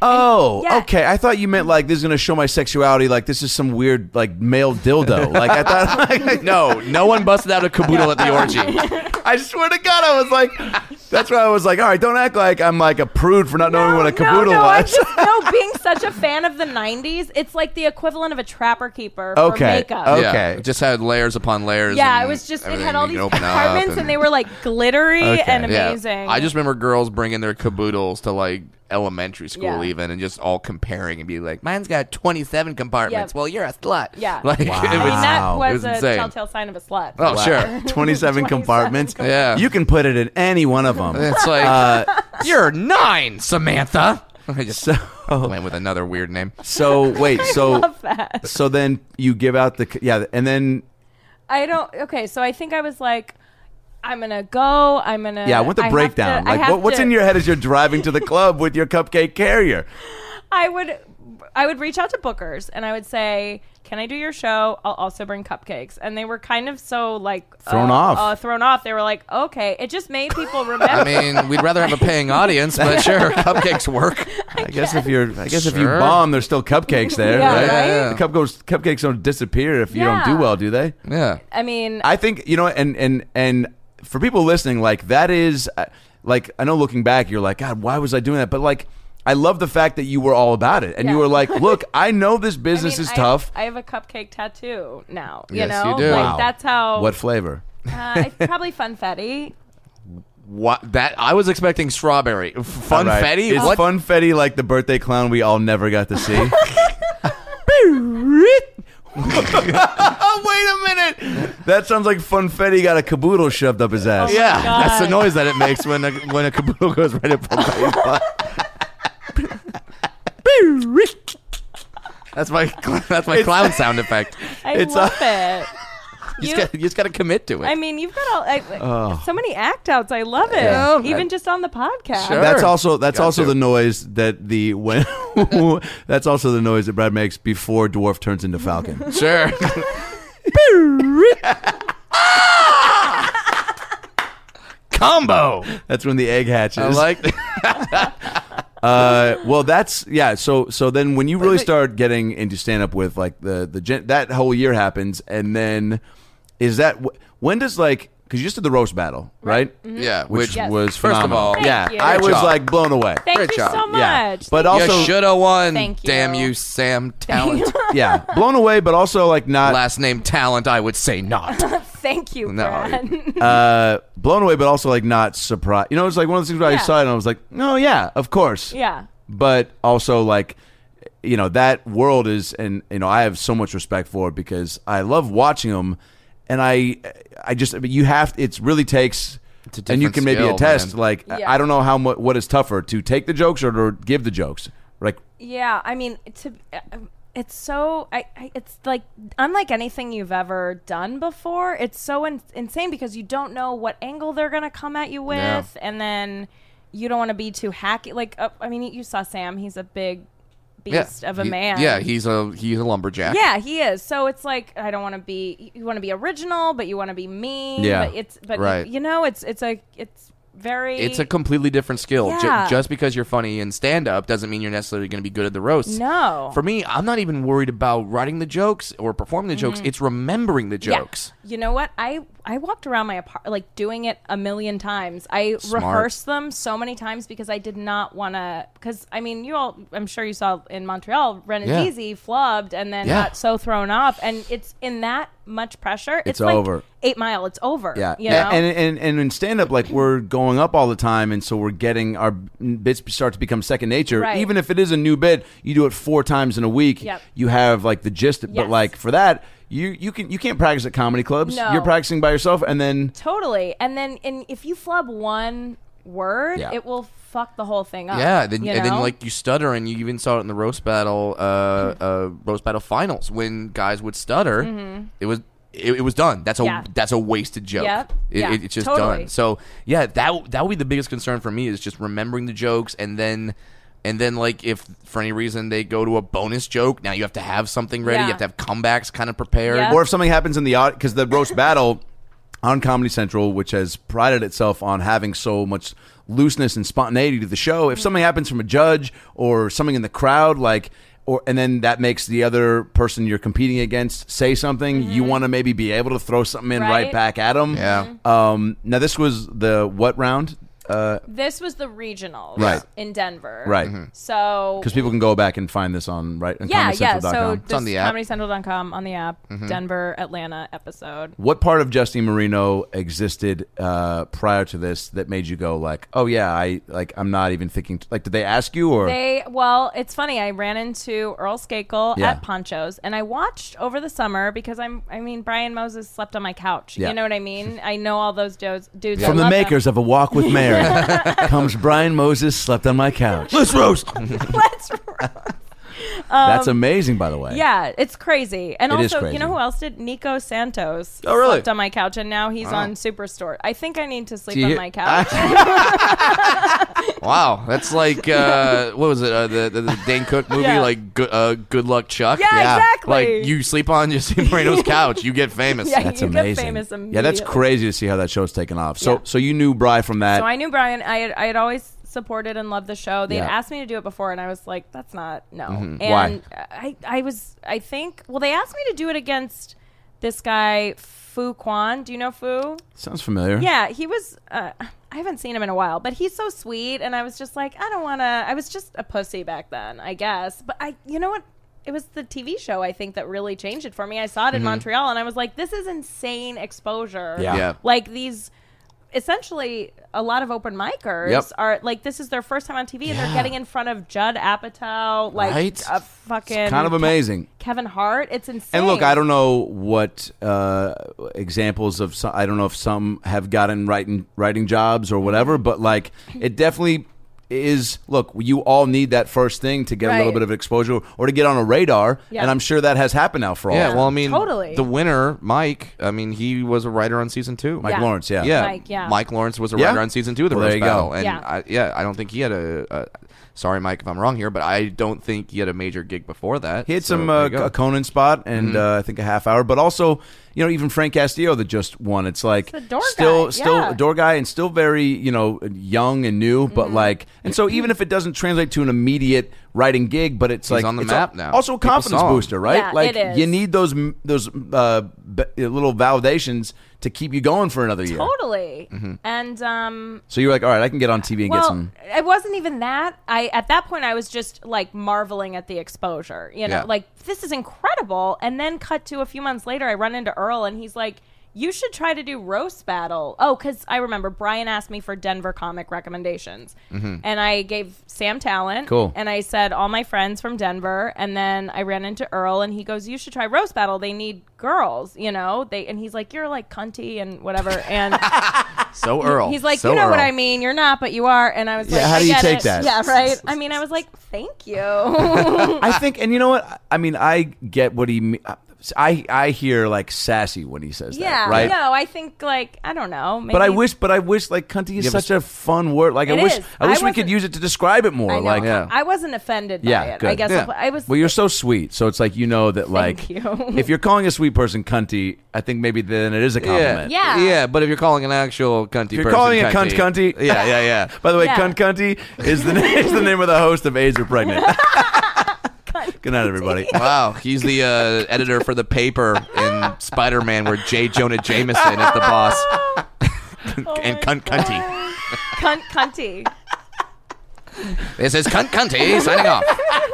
Oh, yeah. okay. I thought you meant like this is gonna show my sexuality. Like this is some weird like male dildo. Like I thought. Like, No, no one busted out a caboodle at the orgy. I swear to God, I was like, that's why I was like, all right, don't act like I'm like a prude for not knowing what a caboodle no, no, I was. just know being such a fan of the nineties, it's like the equivalent of a trapper keeper for Okay. makeup. Okay. Yeah, it just had layers upon layers. Yeah, and it was just, it everything had all you these could open up compartments and, they were like glittery Okay. and Yeah. amazing. I just remember girls bringing their caboodles to like elementary school Yeah. even and just all comparing and be like, mine's got twenty-seven compartments. Yep. Well, you're a slut. Yeah. Like, Wow. it I mean, was, that Wow. was, it was a insane. telltale sign of a slut. Oh, sure. twenty-seven twenty-seven compartments. Yeah. You can put it in any one of them. It's like, Uh, you're nine, Samantha. I just so, went with another weird name. so wait, so Love that. so then you give out the yeah, and then I don't. Okay, so I think I was like, I'm gonna go. I'm gonna. yeah, I want the have breakdown. to- I like, have what, what's to- in your head as you're driving to the club with your cupcake carrier? I would, I would reach out to bookers and I would say, "Can I do your show? I'll also bring cupcakes." And they were kind of so like Thrown uh, off. Uh, thrown off. They were like, "Okay." It just made people remember. I mean, we'd rather have a paying audience, but sure, cupcakes work. I guess if you're, I guess if you Sure. bomb, there's still cupcakes there, Yeah, right? right? The cup goes, cupcakes don't disappear if you don't do Yeah. well, do they? Yeah. I mean, I think you know, and and and for people listening, like that is, uh, like I know looking back, you're like, God, why was I doing that? But like, I love the fact that you were all about it, and you Yeah. were like, look, I know this I business mean, is I- tough. I have a cupcake tattoo now. You Yes, know, you do. like Wow. that's how. What flavor? Uh, it's probably funfetti. What that I was expecting strawberry. Funfetti? All right. Is What? Funfetti like the birthday clown we all never got to see? Oh, wait a minute! That sounds like Funfetti got a caboodle shoved up his ass. Oh my Yeah, God. that's the noise that it makes when a when a caboodle goes right up Funfetti's butt. That's my cl- that's my It's- clown sound effect. I It's love it. You You- just, gotta, you just gotta commit to it. I mean, you've got all, I, Oh. so many act outs. I love it. Yeah. Even I- just on the podcast. Sure. That's also that's Got also to. the noise that the when that's also the noise that Brad makes before Dwarf turns into Falcon. Sure. Combo. That's when the egg hatches. I like. Uh, well, that's yeah. So so then when you really start getting into stand up with like the the gen- that whole year happens, and then is that wh- when does like because you just did the roast battle, right? Yeah, Which which Yes. was First of phenomenal. all, Thank yeah, you. I Great was job. like blown away. Thank Great you job. so much. Yeah. But Thank also- you should have won. Thank you. Damn you, Sam Talent. Yeah, blown away, but also like not Last name Talent, I would say not. Thank you, No. Brad. uh, blown away, but also like not surprised. You know, it's like one of those things where I Yeah. saw it and I was like, oh yeah, of course. yeah. But also like, you know, that world is, and you know, I have so much respect for it because I love watching them, and I, I just, but you have, it really takes. It's a And you different can maybe skill, attest, man. like Yeah. I don't know how mu- what is tougher to take the jokes or to give the jokes. Like, Yeah, I mean, to um, it's so I, I it's like unlike anything you've ever done before. It's so in, insane because you don't know what angle they're gonna come at you with, Yeah. and then you don't want to be too hacky. Like, uh, I mean, you saw Sam; he's a big beast of a He- man. Yeah, he's a he's a lumberjack. Yeah, he is. So it's like I don't want to be. You want to be original, but you want to be mean. Yeah. but it's but Right. you know, it's it's a it's very. It's a completely different skill. Ju- Yeah. just because you're funny in stand up doesn't mean you're necessarily going to be good at the roasts. no. For me, I'm not even worried about writing the jokes or performing the jokes. It's remembering the Mm-hmm. Yeah. jokes. You know what? I I walked around my apartment like doing it a million times. I Smart. rehearsed them so many times because I did not want to. Because I mean, you all, I'm sure you saw in Montreal, Renazizi flubbed and then Yeah. got so thrown off, and it's in that much pressure. It's, It's like over. Eight Mile. It's over. yeah, you know? and and and in stand up, like we're going up all the time, and so we're getting our bits start to become second nature. Right. Even if it is a new bit, you do it four times in a week. Yep. You have like the gist, but Yes. like for that, you you can you can't practice at comedy clubs. No. You're practicing by yourself, and then Totally. And then, and if you flub one word, Yeah. it will fuck the whole thing up. Yeah, then, you and then know? like you stutter, and you even saw it in the roast battle, uh, uh, roast battle finals when guys would stutter. It was it, it was done. That's a Mm-hmm. Yeah. that's a wasted joke. Yep. It, Yeah, it- it's just totally. done. So yeah, that that would be the biggest concern for me is just remembering the jokes, and then and then like if for any reason they go to a bonus joke, now you have to have something ready. Yeah. You have to have comebacks kind of prepared. Yeah. or if something happens in the audience because the roast battle. on Comedy Central, which has prided itself on having so much looseness and spontaneity to the show. If something happens from a judge or something in the crowd, like, or and then that makes the other person you're competing against say something, you want to maybe be able to throw something in right, Right. back at them. Yeah. Um, now this was the what round? Uh, This was the regionals Right. in Denver. right. So Because people can go back and find this on right on yeah, comedy yeah. central dot So com. It's on this the app. comedy central dot com on the app. Denver, Atlanta episode. What part of Justine Marino existed uh, prior to this that made you go like, oh yeah, I like I'm not even thinking t-. Like, did they ask you or They well, it's funny. I ran into Earl Skakel Yeah. at Ponchos, and I watched over the summer because I'm. I mean, Brian Moses slept on my couch. Yeah. You know what I mean? I know all those dudes. dudes from I the love them. makers of A Walk with Mary comes Brian Moses slept on my couch. Let's roast. Let's That's amazing, by the way. Yeah, it's crazy. And It is also, crazy. you know who else did? Nico Santos Oh, really? slept on my couch, and now he's on Superstore. I think I need to sleep Do you- on my couch. Wow, that's like uh, what was it? Uh, the, the the Dane Cook movie, Yeah. like Good, uh, Good Luck Chuck. Yeah, Yeah. exactly. Like you sleep on Justine Marino's couch, you get famous. Yeah. That's You get amazing. famous Yeah, that's immediately. crazy to see how that show's taken off. So Yeah. so you knew Bri from that. So I knew Brian. I had, I had always supported and loved the show. They had Yeah. asked me to do it before, and I was like, "That's not no." Mhm. And Why? I I was I think well they asked me to do it against this guy Fu Quan. Do you know Fu? Sounds familiar. Yeah, he was. Uh, I haven't seen him in a while, but he's so sweet, and I was just like, I don't want to. I was just a pussy back then, I guess. But I, you know what? It was the T V show I think that really changed it for me. I saw it in Montreal, and I was like, this is insane exposure. Yeah. Yeah. Like these, essentially, a lot of open micers Yep. are like, this is their first time on T V, and they're getting in front of Judd Apatow, like Right? a fucking Kind of Ke- amazing. Kevin Hart. It's insane. And look, I don't know what uh, examples of some, I don't know if some have gotten writing writing jobs or whatever, but like it definitely is. Look, you all need that first thing to get a little Right. bit of exposure or to get on a radar, Yeah. and I'm sure that has happened now for all. Yeah, of well, I them. mean, Totally. the winner, Mike. I mean, he was a writer on season two. Mike Yeah. Lawrence, yeah, yeah, Mike, yeah. Mike Lawrence was a Yeah? writer on season two of the Well, there Roast you go. Battle, and Yeah. I, yeah, I don't think he had a. a sorry, Mike, if I'm wrong here, but I don't think he had a major gig before that. He had So, some there uh, you go. a Conan spot and uh, I think a half hour, but also you know even Frank Castillo that just won. It's like the door still guy, still yeah. a door guy and still very you know young and new, but Mm-hmm. like and so even if it doesn't translate to an immediate writing gig, but it's He's like on the it's map al- now. Also a People confidence saw him. booster, right? Yeah, like it is. you need those m- those uh, b- little validations to keep you going for another year. Totally. Mm-hmm. And um, So you're like, all right, I can get on T V and well, get some. it wasn't even that. I at that point I was just like marveling at the exposure. You know, Yeah. like this is incredible. And then cut to a few months later, I run into Earl, and he's like, "You should try to do roast battle." Oh, because I remember Brian asked me for Denver comic recommendations, and I gave Sam Talent. Cool. And I said all my friends from Denver, and then I ran into Earl, and he goes, "You should try roast battle. They need girls, you know." They and he's like, "You're like cunty and whatever," and. So Earl. He's like, so you know what Earl. I mean. You're not, but you are. And I was Yeah, like, how I do you get take it. that? Yeah, right. I mean, I was like, thank you. I think, and you know what? I mean, I get what he. me- I I hear like sassy when he says yeah. that, right? No, I think like I don't know. Maybe, But I wish, but I wish, like, cunty is Yeah, but- such a fun word. Like, I It wish, is. I wish I we could wasn't- use it to describe it more. I know. Like, Yeah. I wasn't offended by Yeah, it. good. I guess Yeah. I was. well, you're so sweet, so it's like you know that, like, Thank you. if you're calling a sweet person cunty, I think maybe then it is a compliment. Yeah. Yeah, but if you're calling an actual cunty If you're person calling a cunt cunty, yeah, yeah, yeah. By the way, Yeah. cunt cunty is the name, is the name of the host of AIDS or Pregnant. Good night, everybody. Wow, he's the uh, editor for the paper in Spider-Man, where J. Jonah Jameson is the boss, and cunt cunty. Cunt cunty. This is cunt cunty signing off.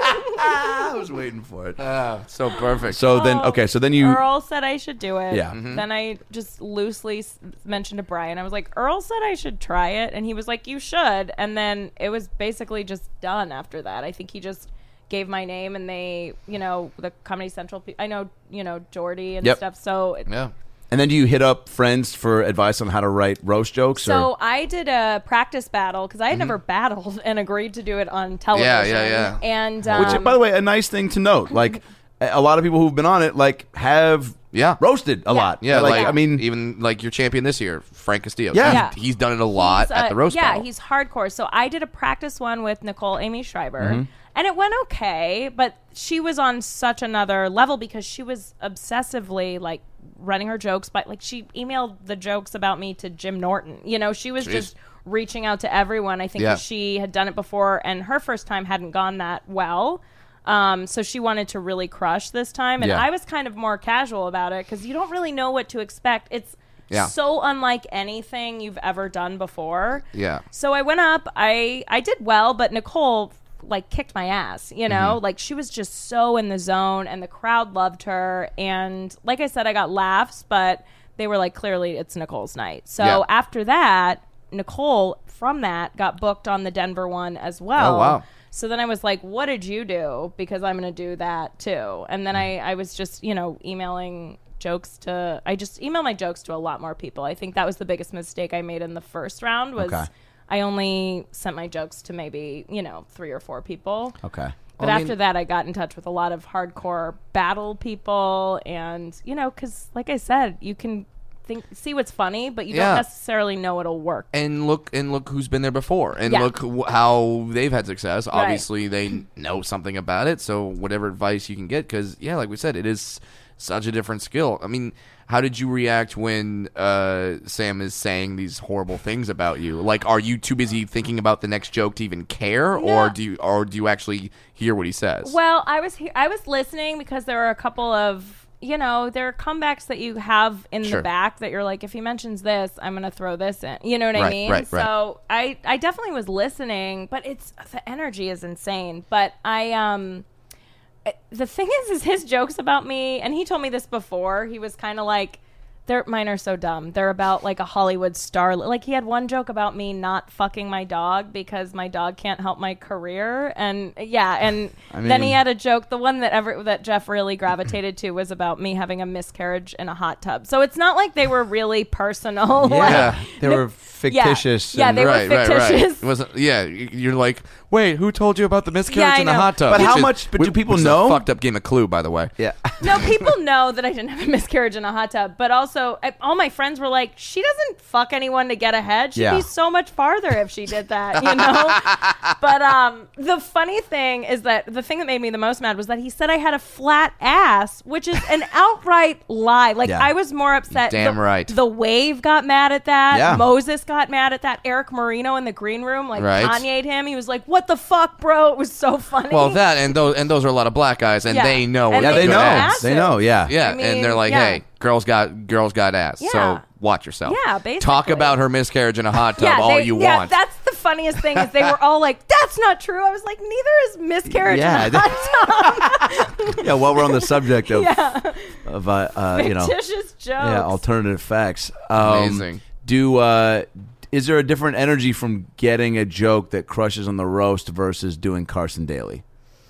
I was waiting for it. Oh, so perfect. So then, okay, so then you. Earl said I should do it. Yeah. Mm-hmm. Then I just loosely s- mentioned to Brian. I was like, Earl said I should try it, and he was like, you should. And then it was basically just done after that. I think he just gave my name, and they, you know, the Comedy Central. Pe- I know, you know, Jordy and Yep. stuff. So it, yeah. And then do you hit up friends for advice on how to write roast jokes? So or? I did a practice battle because I had never battled and agreed to do it on television. Mm-hmm. Yeah, yeah, yeah. And um, Which, by the way, a nice thing to note. Like, a a lot of people who've been on it, like, have Yeah. roasted a Yeah. lot. Yeah, like, I mean, even like your champion this year, Frank Castillo. Yeah. Yeah. He's, he's done it a lot he's, at uh, the roast yeah, battle. he's hardcore. So I did a practice one with Nicole Amy Schreiber, Mm-hmm. and it went okay, but she was on such another level because she was obsessively like running her jokes, but like she emailed the jokes about me to Jim Norton. You know, she was Jeez. just reaching out to everyone. I think Yeah. that she had done it before, and her first time hadn't gone that well. Um, so she wanted to really crush this time, and Yeah. I was kind of more casual about it because you don't really know what to expect. It's Yeah. so unlike anything you've ever done before. Yeah. So I went up. I I did well, but Nicole like kicked my ass. You know, Mm-hmm. like she was just so in the zone, and the crowd loved her. And like I said, I got laughs, but they were like, clearly it's Nicole's night. So Yeah. after that, Nicole from that got booked on the Denver one as well. Oh, wow. So then I was like, what did you do? Because I'm going to do that too. And then I, I was just, you know, emailing jokes to, I just emailed my jokes to a lot more people. I think that was the biggest mistake I made in the first round was Okay. I only sent my jokes to maybe, you know, three or four people. Okay. But Well, I after mean- that, I got in touch with a lot of hardcore battle people. And, you know, because like I said, you can think see what's funny, but you Yeah. don't necessarily know it'll work. And look and look who's been there before, and Yeah. look wh- how they've had success. Obviously, they know something about it. So whatever advice you can get, because yeah, like we said, it is such a different skill. I mean, how did you react when uh, Sam is saying these horrible things about you? Like, are you too busy thinking about the next joke to even care, No. or do you or do you actually hear what he says? Well, I was he- I was listening because there were a couple of, you know, there are comebacks that you have in Sure. the back that you're like, if he mentions this, I'm going to throw this in. You know what I Right, mean? right, right. So I, I definitely was listening, but it's the energy is insane. But I um the thing is is his jokes about me, and he told me this before. He was kind of like, they're mine are so dumb. They're about like a Hollywood star. Like he had one joke about me not fucking my dog because my dog can't help my career, and yeah, and I then he mean- had a joke. The one that ever that Jeff really gravitated to was about me having a miscarriage in a hot tub. So it's not like they were really personal. Yeah. Like, They were fictitious. Yeah, and- they were right, right, fictitious. right. It wasn't, yeah, y- you're like, wait, who told you about the miscarriage Yeah, I in the know. hot tub? But Which how is- much- but do whi- people which is a know? fucked up game of Clue, by the way. Yeah. No, people know that I didn't have a miscarriage in a hot tub, but also I, all my friends were like, she doesn't fuck anyone to get ahead. She'd Yeah. be so much farther if she did that, you know? But um, the funny thing is that the thing that made me the most mad was that he said I had a flat ass, which is an outright lie. Like, Yeah. I was more upset. Damn the, right. The Wave got mad at that. Yeah. Moses got mad at that. Eric Marino in the green room, like, Right. Kanye'd him. He was like, what the fuck, bro? It was so funny. Well, that and those and those are a lot of black guys, and Yeah. they know. And what Yeah, they good know. ass. They know. Yeah. Yeah, I mean, and they're like, yeah. hey, girls got girls got ass. Yeah. So watch yourself. Yeah, basically. Talk about her miscarriage in a hot tub all they- you yeah, want. that's the funniest thing is they were all like, "That's not true." I was like, "Neither is miscarriage Yeah, in a hot tub." Yeah. While we're on the subject of, Yeah. of uh, uh, you know, Fictitious jokes. yeah, alternative facts. Um, Amazing. Do uh, is there a different energy from getting a joke that crushes on the roast versus doing Carson Daly?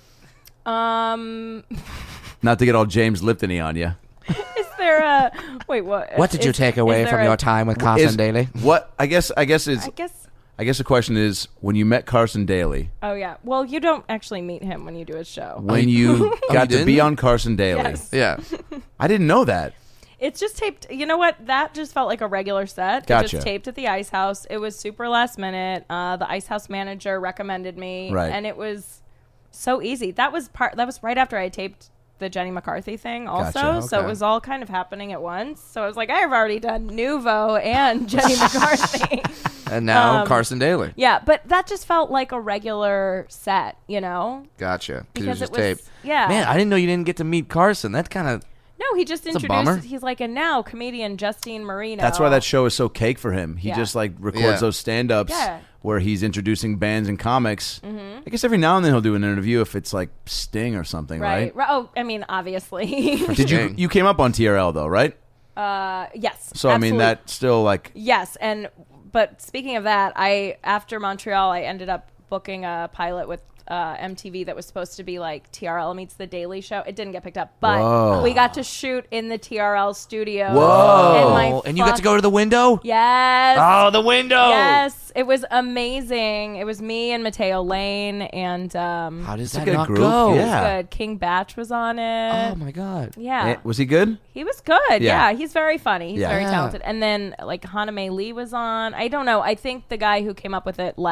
Um, Not to get all James Lipton-y on you. is there a wait? What? What did you is- take is away there from a- your time with Carson Is- Daly? What I guess I guess is I guess. I guess the question is when you met Carson Daly, Oh yeah. Well, you don't actually meet him when you do his show. when you got you to be didn't? on Carson Daly. Yes. Yeah. I didn't know that. It's just taped. You know what? That just felt like a regular set. It Gotcha. just taped at the Ice House. It was super last minute. Uh, the Ice House manager recommended me, Right. and it was so easy. That was part. That was right after I taped the Jenny McCarthy thing, also. Gotcha, So it okay. was all kind of happening at once. So I was like, I've already done Nuvo and Jenny McCarthy. And now Um, Carson Daly. Yeah, but that just felt like a regular set, you know, Gotcha. because it was it just was taped. yeah. Man, I didn't know you didn't get to meet Carson. That kind of no, he just a bummer. introduced. He's like, and now comedian Justine Marino. That's why that show is so cake for him. He Yeah. just like records Yeah. those stand-ups Yeah. where he's introducing bands and comics. Mm-hmm. I guess every now and then he'll do an interview if it's like Sting or something, Right. right? right. Oh, I mean, obviously. Did you Sting. you came up on T R L though, right? uh, yes. So I mean absolutely. that still like Yes, and but speaking of that, I after Montreal, I ended up booking a pilot with uh, M T V that was supposed to be like T R L meets The Daily Show. It didn't get picked up, but Whoa. we got to shoot in the T R L studio. Whoa. And, my Oh, and you got to fuck- go to the window? Yes. Oh, the window. Yes, it was amazing. It was me and Mateo Lane, and um, How does a that good not group. go? it was Yeah. good. King Batch was on it. Oh my god. yeah. Eh, was he good? He was good. Yeah. Yeah. He's very funny. He's Yeah. very Yeah. talented. And then like Hana May Lee was on. I don't know. I think the guy who came up with it left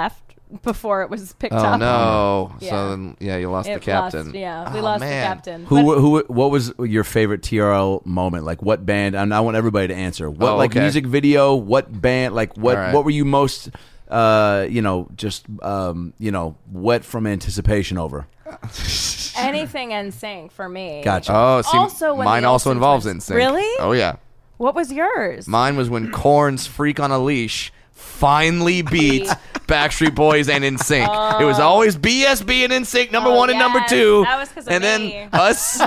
before it was picked Oh up. no! Yeah. So then, yeah, you lost It the captain. Lost, yeah, we Oh, lost man. the captain. Who, But- who, what was your favorite T R L moment? Like, what band? And I want everybody to answer. What, Oh, like, okay. music video? What band? Like, what? All right. What were you most, uh, you know, just, um, you know, wet from anticipation over? anything N Sync for me. Gotcha. Oh, see, Also, when mine the also Olsen involves twins- N Sync. Really? Oh yeah. What was yours? Mine was when Korn's "Freak on a Leash" finally beat Backstreet Boys and N Sync. It was always B S B and N Sync, number Oh, one and number yes. two. That was 'cause of and me. then us,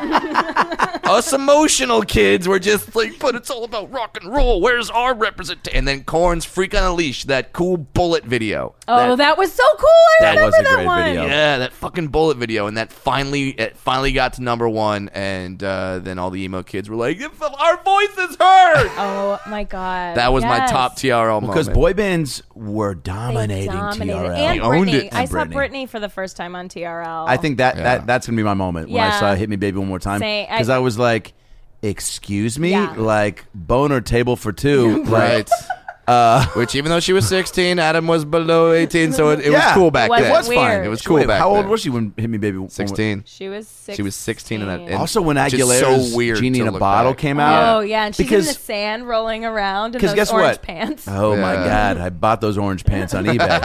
us emotional kids were just like, but it's all about rock and roll. Where's our representation? And then Korn's "Freak on a Leash," that cool Bullet video. oh, that, was so cool. I that remember was a that great one. video. Yeah, that fucking Bullet video, and that finally, it finally got to number one, and uh, then all the emo kids were like, "Our voices heard." Oh my god. That was my Yes. top T R L moment. Because boy bands were They dominating dominated. T R L. And He owned Britney. it. I And saw Britney. Britney for the first time on T R L. I think that, Yeah. that that's gonna be my moment when I Yeah. saw "Hit Me Baby One More Time" Same. I- because I, was like, "Excuse me, Yeah. like boner table for two, right. Uh, Which, even though she was sixteen, Adam was below eighteen, so it, it Yeah. was cool back It then. It was fine. Weird. It was cool Wait, back How old then. was she when "Hit Me Baby"? sixteen. She was sixteen. She was sixteen in that. and Also, when which is Aguilera's so weird "Genie to in a look Bottle" back. came out. Oh yeah, and she's Because- in the sand rolling around in 'cause those guess orange what? pants. Oh my Yeah. god, I bought those orange pants on eBay.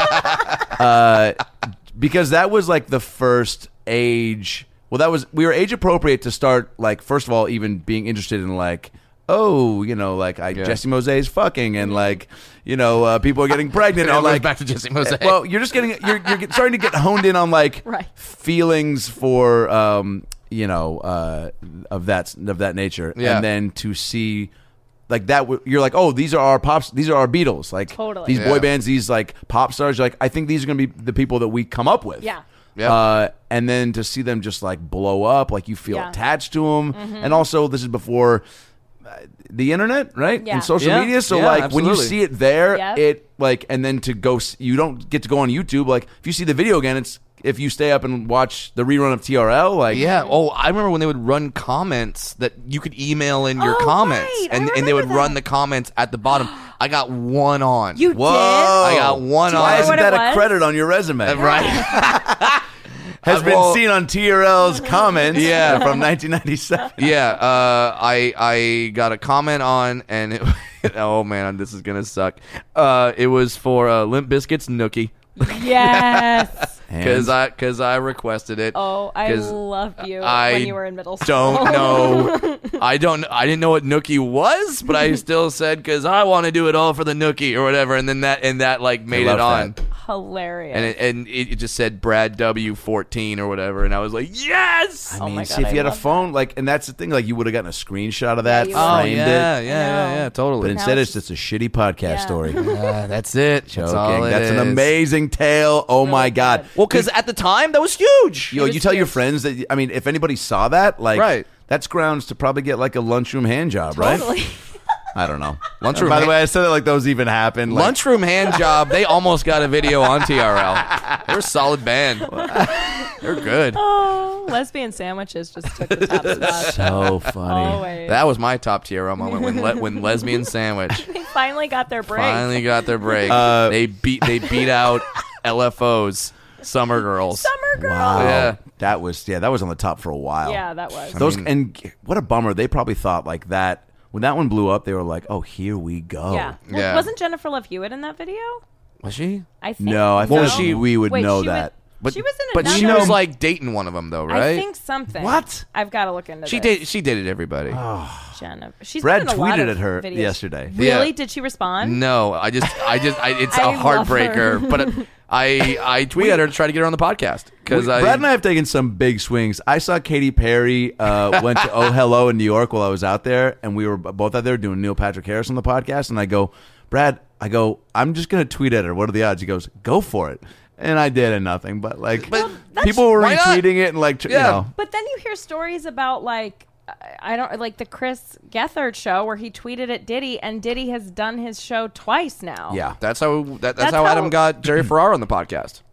uh, because that was like the first age. Well, that was we were age appropriate to start. Like, first of all, even being interested in like, oh, you know, like I Yeah. Jesse Moset's fucking, and like, you know, uh, people are getting pregnant, It all and goes like back to Jesse Mose. Well, you're just getting you're you're get- starting to get honed in on like Right. feelings for um you know uh of that of that nature, Yeah. and then to see like that w- you're like, oh, these are our pops, these are our Beatles, like Totally. these Yeah. boy bands, these like pop stars. You're like, I think these are gonna be the people that we come up with. Yeah. Yep. Uh, and then to see them just like blow up, like you feel Yeah. attached to them, and also this is before uh, the internet, right? Yeah. And social Yeah. media. So Yeah, like when you absolutely. see it there, Yep. it like, and then to go, s- you don't get to go on YouTube. Like if you see the video again, it's if you stay up and watch the rerun of T R L, like Yeah. Oh, I remember when they would run comments that you could email in your Oh, comments, right. I and and they would remember run that. the comments at the bottom. I got one on. You whoa, I got one Do you on. Why remember isn't what it that a was? credit on your resume? Right. Has Uh, been well- seen on T R L's comments. Yeah. from nineteen ninety-seven. Yeah, uh, I I got a comment on, and it, oh man, this is gonna suck. Uh, it was for uh, Limp Bizkit's Nookie, Yes. because I because I requested it. Oh, I 'Cause love you I when you were in middle school. Don't know. I don't. I didn't know what Nookie was, but I still said because I want to do it all for the Nookie or whatever, and then that and that like made it love on. that. Hilarious. And it, and it just said Brad W fourteen or whatever, and I was like, yes. I mean, my see God, if I you had a love phone, like, and that's the thing, like, you would have gotten a screenshot of that, you Oh framed yeah, it, yeah, yeah, know. yeah, totally. but instead Now it's just a shitty podcast Yeah. story. Uh, that's it. That's all Joking. it That's an is. amazing tale. Oh my Really god. good. Well, because at the time that was huge. Yo, was you tell your huge. friends that. I mean, if anybody saw that, like, Right. that's grounds to probably get like a lunchroom hand job, Totally. right? I don't know. Lunchroom By the hand- way, I said it like those even happened. Like, Lunchroom hand job. They almost got a video on T R L. They're a solid band. They're good. Oh, lesbian sandwiches just took the top spot. so funny. Always. That was my top T R L moment when le- when lesbian sandwich They finally got their break. finally got their break. Uh, they beat they beat out L F Os, Summer Girls. Summer girl. Wow. Yeah. That was yeah. That was on the top for a while. Yeah, that was. Those mean- and what a bummer. They probably thought like that when that one blew up. They were like, "Oh, here we go." yeah. Well, Yeah. Wasn't Jennifer Love Hewitt in that video? Was she? I think. No, I Well, thought she- we would Wait, know she that. Was, she was in But another. she was like dating one of them though, right? I think something. What? I've got to look into she this. did. She dated everybody. Jennifer. She's Brad been in a lot tweeted of at her videos. yesterday. Really? Yeah. Did she respond? No, I just, I just, I, it's a I love her. heartbreaker. But I, I tweeted at her to try to get her on the podcast because We- I. Brad and I have taken some big swings. I saw Katy Perry uh, went to Oh Hello in New York while I was out there, and we were both out there doing Neil Patrick Harris on the podcast. And I go, Brad, I go, I'm just gonna tweet at her. What are the odds? He goes, go for it. And I did, and nothing. But like, But people were why not? retweeting it and like, tr- Yeah. you know, But then you hear stories about like I- I don't like the Chris Gethard show where he tweeted at Diddy, and Diddy has done his show twice now. yeah. That's how. That, that's, That's how, how- Adam got Jerry Ferrara on the podcast.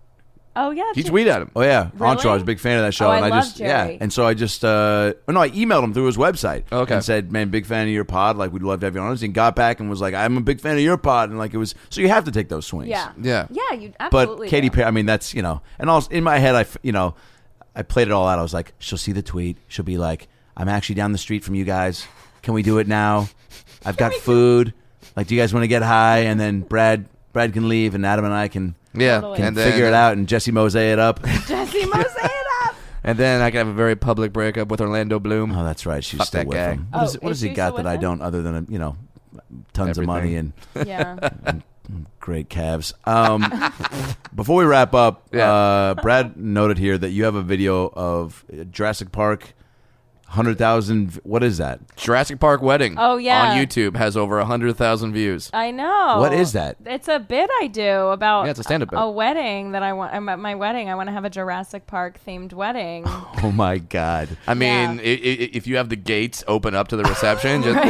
Oh yeah, He Jer- tweeted at him. Oh yeah, Really? Entourage, big fan of that show. Oh, and I I love just Jerry. yeah, and so I just uh, oh, no, I emailed him through his website. Okay. And said, man, big fan of your pod. Like, we'd love to have you on. And he got back and was like, I'm a big fan of your pod, and like it was. So you have to take those swings. Yeah. Yeah. Yeah, you But absolutely. Katy do. Perry, I mean, that's you know, and also in my head, I f- you know, I played it all out. I was like, she'll see the tweet. She'll be like, I'm actually down the street from you guys. Can we do it now? I've got food. Like, do you guys want to get high? And then Brad, Brad can leave, and Adam and I can. Yeah. Totally. Can And then, figure it out, and Jesse Mosey it up. Jesse Mosey it up. And then I can have a very public breakup with Orlando Bloom. Oh, that's right. She's Fuck still that with guy. him. What, Oh, is, what is has he she got still that with I him? don't, other than you know, tons of money and Yeah. great calves? Um, before we wrap up, Yeah. uh, Brad noted here that you have a video of Jurassic Park, hundred thousand. What is that? Jurassic Park Wedding. Oh, yeah. On YouTube has over a hundred thousand views. I know. What is that? It's a bit I do about Yeah, it's a stand-up bit. a wedding that I want. I'm at my wedding. I want to have a Jurassic Park themed wedding. Oh my God! I mean, Yeah. i- i- if you have the gates open up to the reception, just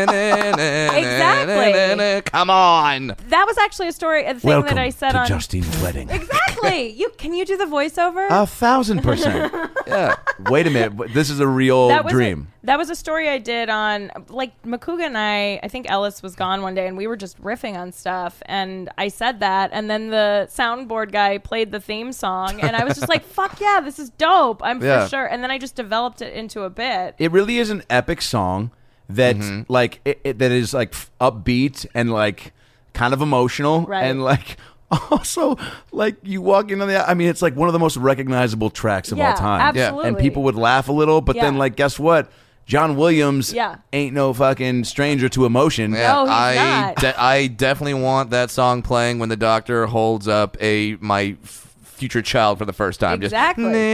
Exactly. Come on. That was actually a story, a thing Welcome that I said to on. Justine's wedding. Exactly. You can you do the voiceover? A thousand percent. Yeah. Wait a minute. but This is a real that was dream. A, that was a story I did on, like, Makuga and I, I think Ellis was gone one day and we were just riffing on stuff and I said that and then the soundboard guy played the theme song and I was just like, fuck yeah, this is dope. I'm Yeah. for sure. And then I just developed it into a bit. It really is an epic song that Mm-hmm. like it, it, that is like f- upbeat and like kind of emotional Right. and like also like you walk into the I mean it's like one of the most recognizable tracks of Yeah, all time. absolutely. And people would laugh a little, but then Yeah. like guess what? John Williams Yeah. ain't no fucking stranger to emotion. Yeah, No, he's I not. de- I definitely want that song playing when the doctor holds up a my f- future child for the first time. Exactly. Just,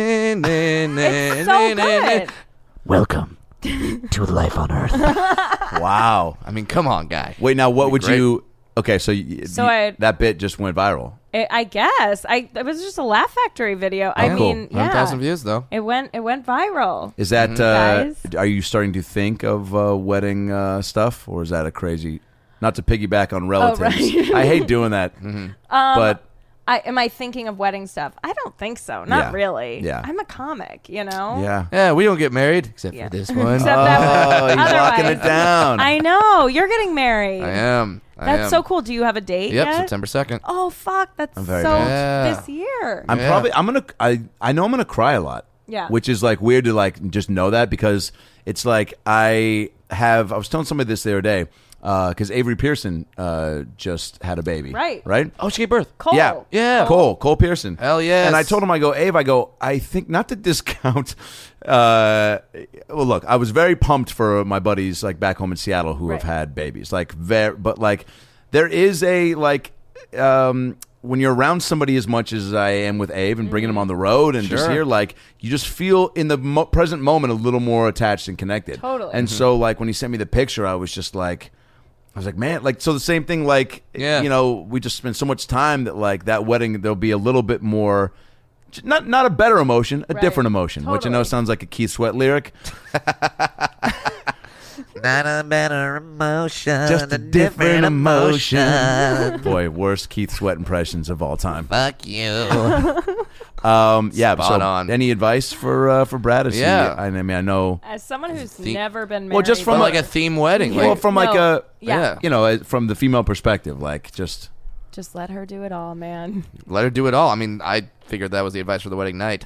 It's so good. Welcome to life on Earth. Wow. I mean, come on, guy. Wait, now what That'd be would great. you Okay, so, y- So y- I- that bit just went viral. I I guess I it was just a Laugh Factory video. I Oh, cool. mean, one hundred thousand yeah, views though. it went it went viral. Is that Mm-hmm. uh, Guys. are you starting to think of uh, wedding uh, stuff, or is that a crazy? Not to piggyback on relatives, right. I hate doing that, Mm-hmm. but I am I thinking of wedding stuff? I don't think so. Not Yeah. really. Yeah. I'm a comic, you know. yeah. Yeah, we don't get married except Yeah. for this one. Except that Oh, one. he's locking it Otherwise- down. I know you're getting married. I am. I That's am. so cool. Do you have a date Yep, yet? September second. Oh fuck, that's so very nervous. this year. I'm Yeah. probably I'm gonna I I know I'm gonna cry a lot. Yeah. Which is like weird to like just know that because it's like I have I was telling somebody this the other day because Avery Pearson uh, just had a baby. Right. Right. Oh, she gave birth. Cole. Yeah, Yeah. Cole, Cole Pearson. Hell yes. And I told him, I go, Abe, I go, I think not to discount. Uh, well, look, I was very pumped for my buddies like back home in Seattle who have Right. had babies, like very, but like there is a like um, when you're around somebody as much as I am with Abe and bringing him on the road and just Sure. here, like you just feel in the mo- present moment a little more attached and connected. Totally. And so, like when he sent me the picture, I was just like. I was like, man, like, so the same thing, like, Yeah. you know, we just spent so much time that, like, that wedding, there'll be a little bit more, not not a better emotion, a Right. different emotion, which I know Totally. sounds like a Keith Sweat lyric. Not a better emotion. Just a different emotion. Boy, worst Keith Sweat impressions of all time. Fuck you. Um, yeah, Spot so on. any advice for uh, for Brad? Is he- Yeah. I mean, I know, As someone who's Think- never been married, Well, just From from like a- a theme wedding. well, Like, from like No. a, yeah, you know, uh, from the female perspective, like, just, just let her do it all, man. let her do it all. I mean, I figured that was the advice for the wedding night.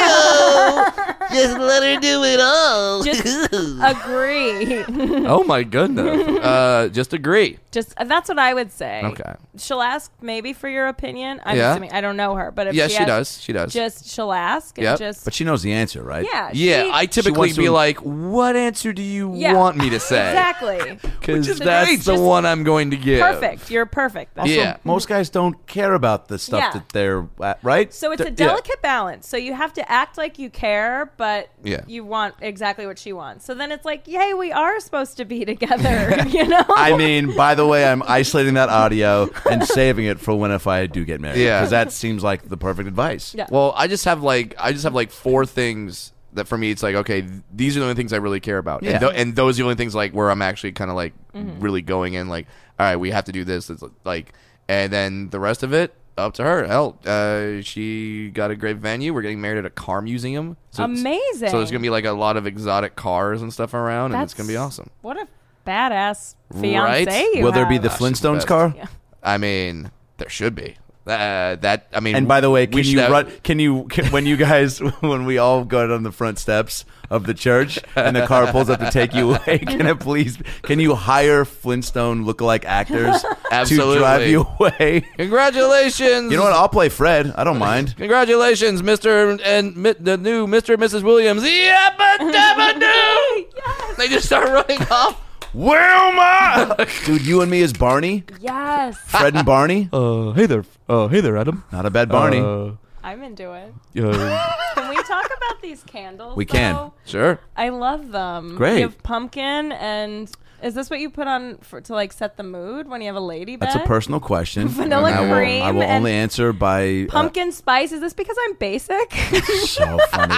Just let her do it all. Just agree. Oh my goodness. Uh, just agree. Just uh, that's what I would say. Okay. She'll ask maybe for your opinion. I'm Yeah. assuming I don't know her, but if Yeah, she, she asks, does. She does. Just she'll ask and Yep. just but she knows the answer, right? yeah, Yeah, she- I typically wants be to- like, "What answer do you Yeah. want me to say?" exactly Because is that's great. the Just one I'm going to give. perfect. You're perfect. That's Also, Yeah. most guys don't care about the stuff Yeah. that they're at, right? So it's a They're- delicate balance. So you have to act like you care, but Yeah. you want exactly what she wants. So then it's like, yay, we are supposed to be together, you know? I mean, by the way, I'm isolating that audio and saving it for when if I do get married. Yeah. because that seems like the perfect advice. Yeah. Well, I just have like I just have like four things that for me it's like okay, th- these are the only things I really care about, Yeah. and, th- and those are the only things like where I'm actually kind of like Mm-hmm. really going in like, all right, we have to do this. It's like, and then the rest of it, up to her. Hell, uh, she got a great venue. We're getting married at a car museum. So it's- Amazing. So there's gonna be like a lot of exotic cars and stuff around, and it's That's- gonna be awesome. What a badass fiance Right? you Will there be have. the Gosh, she's the Flintstones best. car? Yeah. I mean, there should be. Uh, that I mean, And by the way, we can should you have- run? Can you can, when you guys when we all go down the front steps of the church and the car pulls up to take you away? Can it please? Can you hire Flintstone lookalike actors Absolutely. to drive you away? Congratulations! You know what? I'll play Fred. I don't mind. Congratulations, Mister and Mi- the new Mister and Missus Williams. Yabba dabba doo! Yes. They just start running off. Wilma, dude, you and me as Barney, Yes. Fred and Barney. Uh, hey there, uh, hey there, Adam. Not a bad Barney. Uh, I'm into it. uh, Can we talk about these candles? We can. though? sure. I love them. Great. You have pumpkin, and is this what you put on for, to like set the mood when you have a lady bed? That's a personal question. Vanilla and I will, cream I will and only answer by uh, Pumpkin spice. Is this because I'm basic? so funny.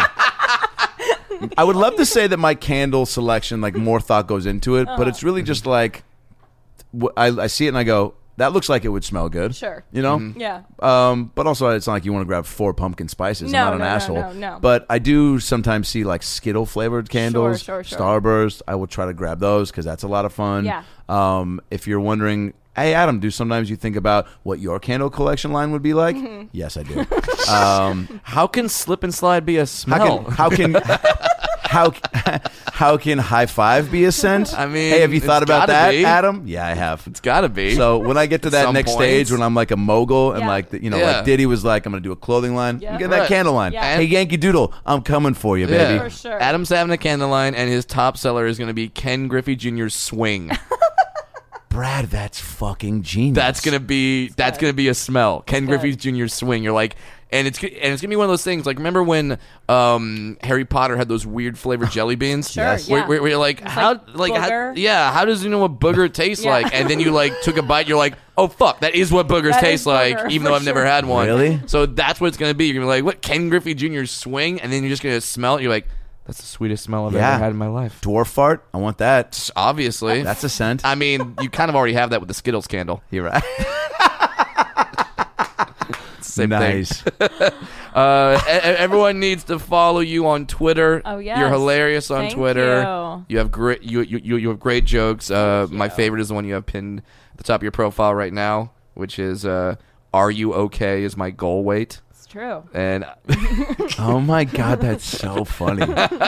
I would love to say that my candle selection, like more thought goes into it, but it's really just like wh- I, I see it and I go, that looks like it would smell good. Sure. You know? Yeah. Um, but also, it's not like you want to grab four pumpkin spices. No, I'm not an no, no, asshole. no, no. But I do sometimes see like Skittle flavored candles, sure, sure. Starburst. I will try to grab those because that's a lot of fun. Yeah. Um, if you're wondering, hey Adam, do sometimes you think about what your candle collection line would be like? Mm-hmm. Yes, I do. um, How can slip and slide be a smell? how can how can how how can high five be a scent? I mean, hey, have you thought it's about gotta that, be. Adam? Yeah, I have. It's gotta be. So when I get to At that some next point. stage, when I'm like a mogul and Yeah. like the, you know, Yeah. like Diddy was like, I'm gonna do a clothing line. Yeah. I'm getting that Right. candle line. Yeah. Hey, Yankee Doodle, I'm coming for you, baby. Yeah. For sure. Adam's having a candle line, and his top seller is going to be Ken Griffey Junior's Swing. Brad, that's fucking genius. That's gonna be that's gonna be a smell. Ken good. Griffey Junior's Swing. You're like, and it's and it's gonna be one of those things. Like, remember when um, Harry Potter had those weird flavored jelly beans? Sure, Yes. Where, yeah. where, where you're like, how, like like, how, booger. yeah, how does you know what booger tastes Yeah. like? And then you like took a bite. You're like, oh fuck, that is what boogers That taste is like, booger, even for though I've never sure. had one. Really? So that's what it's gonna be. You're gonna be like, what? Ken Griffey Junior's Swing, and then you're just gonna smell it. You're like, that's the sweetest smell I've Yeah. ever had in my life. dwarf fart. I want that. Obviously, That's a scent. I mean, you kind of already have that with the Skittles candle. You're right. Same thing. nice. Uh, e- e- everyone needs to follow you on Twitter. Oh, yes. You're hilarious on Thank Twitter. you. have great you, you you you have great jokes. Uh, Thank my you. favorite is the one you have pinned at the top of your profile right now, which is uh, "Are you okay?" is my goal weight, It's true. and Oh my god, that's so funny.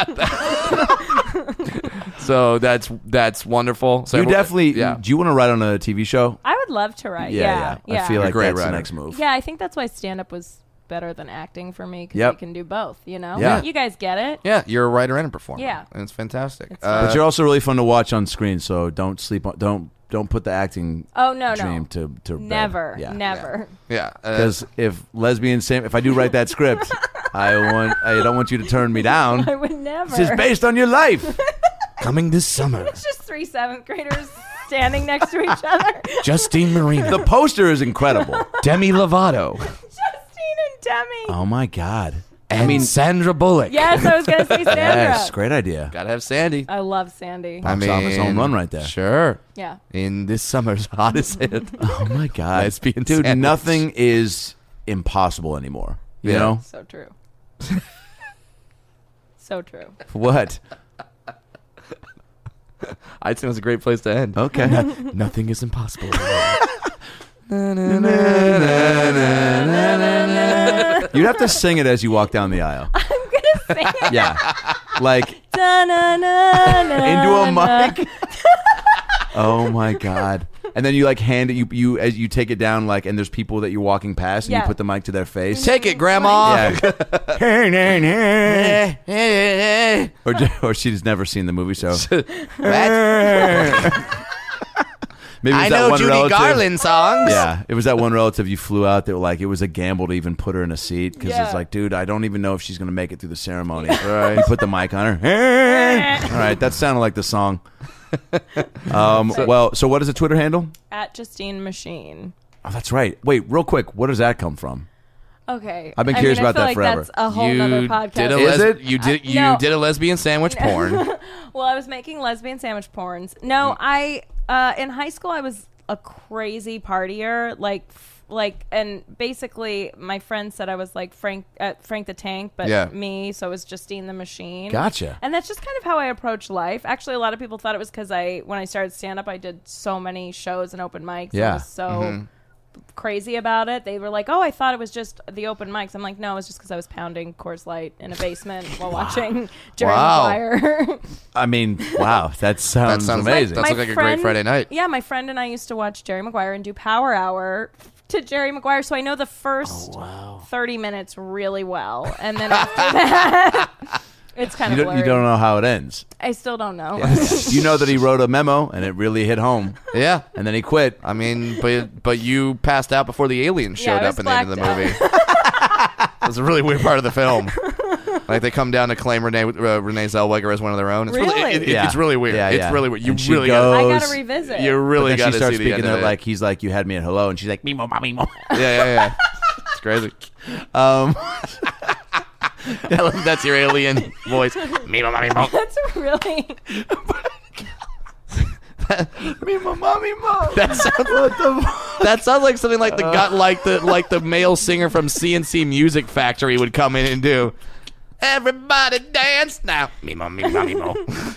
so that's that's wonderful. So you everyone- definitely. yeah. Do you want to write on a T V show? I would love to write. Yeah, Yeah, yeah. I feel like great that's the writer. next move. Yeah, I think that's why stand-up was better than acting for me because Yep. you can do both. You know. Yeah. You guys get it. Yeah, you're a writer and a performer. Yeah. and it's fantastic. It's Uh, But you're also really fun to watch on screen. So don't sleep on. Don't don't put the acting Oh no, dream no. to to bed. Never, Yeah. never. yeah, uh, Because if lesbian Sam, if I do write that script, I want I don't want you to turn me down. I would never. This is based on your life. coming this summer, It's just three seventh graders standing next to each other. Justine Marino, The poster is incredible. Demi Lovato, Justine and Demi. Oh my god. and I mean, Sandra Bullock. Yes, I was gonna say Sandra. yes, great idea. Gotta have Sandy. I love Sandy. I Box office home run right there. Sure. Yeah. In this summer's hottest hit. Oh my god, Lesbian dude, sandwich. nothing is impossible anymore. You Yeah. know So true. So true. what? I think it's a great place to end. Okay. Nothing is impossible. You'd have to sing it as you walk down the aisle. I'm gonna sing it. Yeah, like Da-na-na-na-na. into a mic. Oh my god! And then you like hand it. You you as you take it down like, and there's people that you're walking past, and Yeah. you put the mic to their face. Take it, Grandma. Yeah. or ju- or she's never seen the movie, so maybe it was I that know one Judy relative- Garland songs. Yeah, it was that one relative you flew out that like it was a gamble to even put her in a seat because Yeah. it's like, dude, I don't even know if she's gonna make it through the ceremony. Right? You put the mic on her. All right, that sounded like the song. Um, well, so what is the Twitter handle? At Justine Machine. Oh, that's right. Wait, real quick, where does that come from? Okay. I've been I curious mean, I about feel that like forever. That's a whole You nother podcast. did a Is les- it? You did you no. did a lesbian sandwich porn. Well, I was making lesbian sandwich porns. No, I uh, in high school I was a crazy partier, like f- like, and basically my friend said I was like Frank uh, Frank the Tank, but Yeah. me, so it was Justine the Machine. Gotcha. And that's just kind of how I approach life. Actually, a lot of people thought it was because I, when I started stand up, I did so many shows and open mics. Yeah. I was so Mm-hmm. crazy about it. They were like, "Oh, I thought it was just the open mics." I'm like, "No, it was just because I was pounding Coors Light in a basement while watching Jerry Wow. Maguire." I mean, wow, that sounds, sounds amazing. That's My like a great friend- Friday night. Yeah, my friend and I used to watch Jerry Maguire and do Power Hour to Jerry Maguire, so I know the first thirty minutes really well, and then after that, it's kind you, of don't, you blurry. don't know how it ends. I still don't know. You know that he wrote a memo and it really hit home, Yeah. and then he quit. I mean, but but you passed out before the aliens Yeah, showed I up was in the end of the blacked movie. It was a really weird part of the film. Like they come down to claim Renee uh, Renee Zellweger as one of their own. It's really, Really? it, it- Yeah. it's really weird. Yeah, it's yeah. really weird. You And she really goes- I got gotta revisit. you really But then got she to starts see the speaking end of it it. like he's like, "You had me at hello," and she's like, "Mimo, mommy, mo." yeah, yeah, yeah. It's crazy. Um, That's your alien voice. Mimo, mommy, mo. That's really. Mimo, mommy, mo. That sounds, that sounds like something like the got like the like the male singer from C N C Music Factory would come in and do. Everybody dance now. Mimo, mimo, mimo.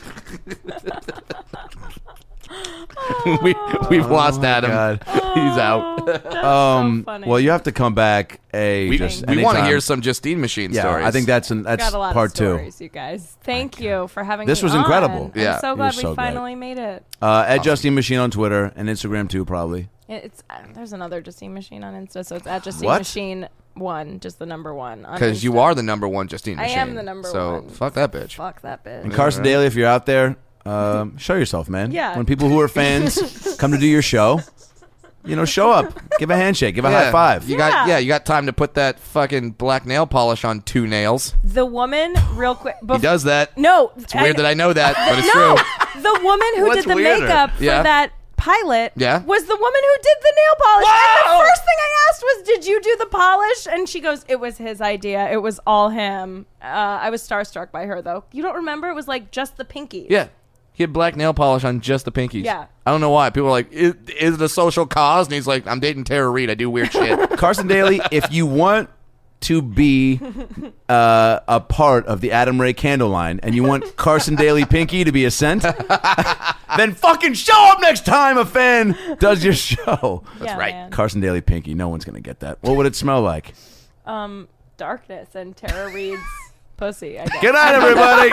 we we've lost Adam. God. He's out. That's Um, so funny. well, you have to come back. A We, just we want to anytime. hear some Justine Machine Yeah, stories. I think that's an, that's got a lot part of two. stories, you guys. Thank you for having This me was on. incredible. Yeah. I'm so You're glad so we great. finally made it. Uh, at Justine Machine on Twitter and Instagram too, probably. It's uh, there's another Justine Machine on Insta, so it's at Justine What? Machine one, just the number one. on because you Insta. are the number one Justine I Machine. am the number so one. fuck that bitch. Fuck that bitch. And Carson Daly, if you're out there, um, show yourself, man. Yeah. When people who are fans come to do your show, you know, show up, give a handshake, give a high five. You got Yeah. yeah, you got time to put that fucking black nail polish on two nails. The woman, real quick. He does that. No, It's weird that I know that, but it's no, true. the woman who What's did the weirder? makeup for Yeah. that pilot Yeah. was the woman who did the nail polish. And Whoa! the first thing I asked was, "Did you do the polish?" And she goes, "It was his idea. It was all him." Uh, I was starstruck by her, though. You don't remember? It was like just the pinky. Yeah. He had black nail polish on just the pinkies. Yeah. I don't know why. People are like, is, is it a social cause? And he's like, I'm dating Tara Reid. I do weird shit. Carson Daly, if you want to be uh, a part of the Adam Ray candle line and you want Carson Daly Pinky to be a scent, then fucking show up next time a fan does your show. That's right. Carson Daly Pinky, no one's going to get that. What would it smell like? Um, darkness and Tara Reid's pussy. I guess. Good night, everybody.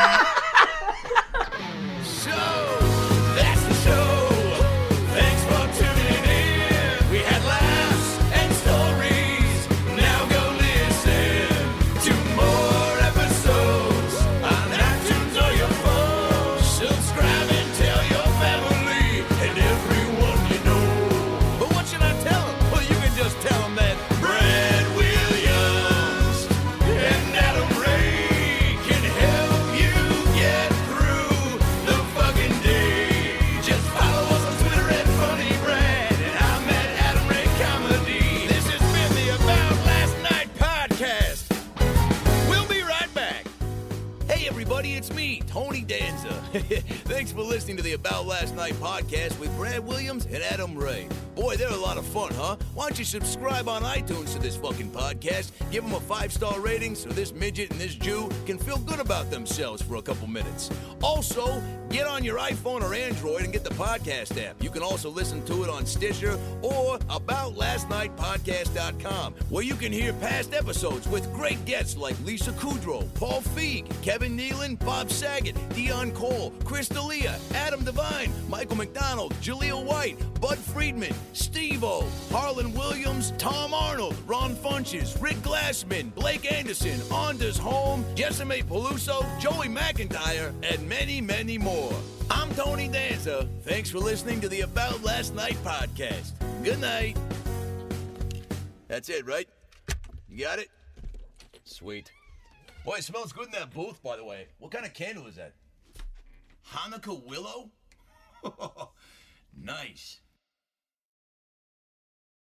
So, that's the show. Thanks for tuning in. We had laughs and stories. Now go listen to more episodes on iTunes or your phone. Subscribe and tell your family and everyone you know. But what should I tell them? Well, you can just tell them that Brad Williams and Adam Ray can help you get through the fucking day. Just follow us on Twitter at Funny Brad, and I'm at Adam Ray Comedy. This has been the About Last Night podcast. We'll be right back. Hey everybody, it's me, Tony Danza. Thanks for listening to the About Last Night podcast with Brad Williams and Adam Ray. Boy, they're a lot of fun, huh? Why don't you subscribe on iTunes to this fucking podcast? Give them a five-star rating so this midget and this Jew can feel good about themselves for a couple minutes. Also, get on your iPhone or Android and get the podcast app. You can also listen to it on Stitcher or about last night podcast dot com, where you can hear past episodes with great guests like Lisa Kudrow, Paul Feig, Kevin Nealon, Bob Saget, Dion Cole, Chris D'Elia, Adam Devine, Michael McDonald, Jaleel White, Bud Friedman, Steve-O, Harlan Williams, Tom Arnold, Ron Funches, Rick Glassman, Blake Anderson, Anders Holm, Jessime Peluso, Joey McIntyre, and many, many more. I'm Tony Danza. Thanks for listening to the About Last Night podcast. Good night. That's it, right? You got it? Sweet. Boy, it smells good in that booth, by the way. What kind of candle is that? Hanukkah willow? Nice.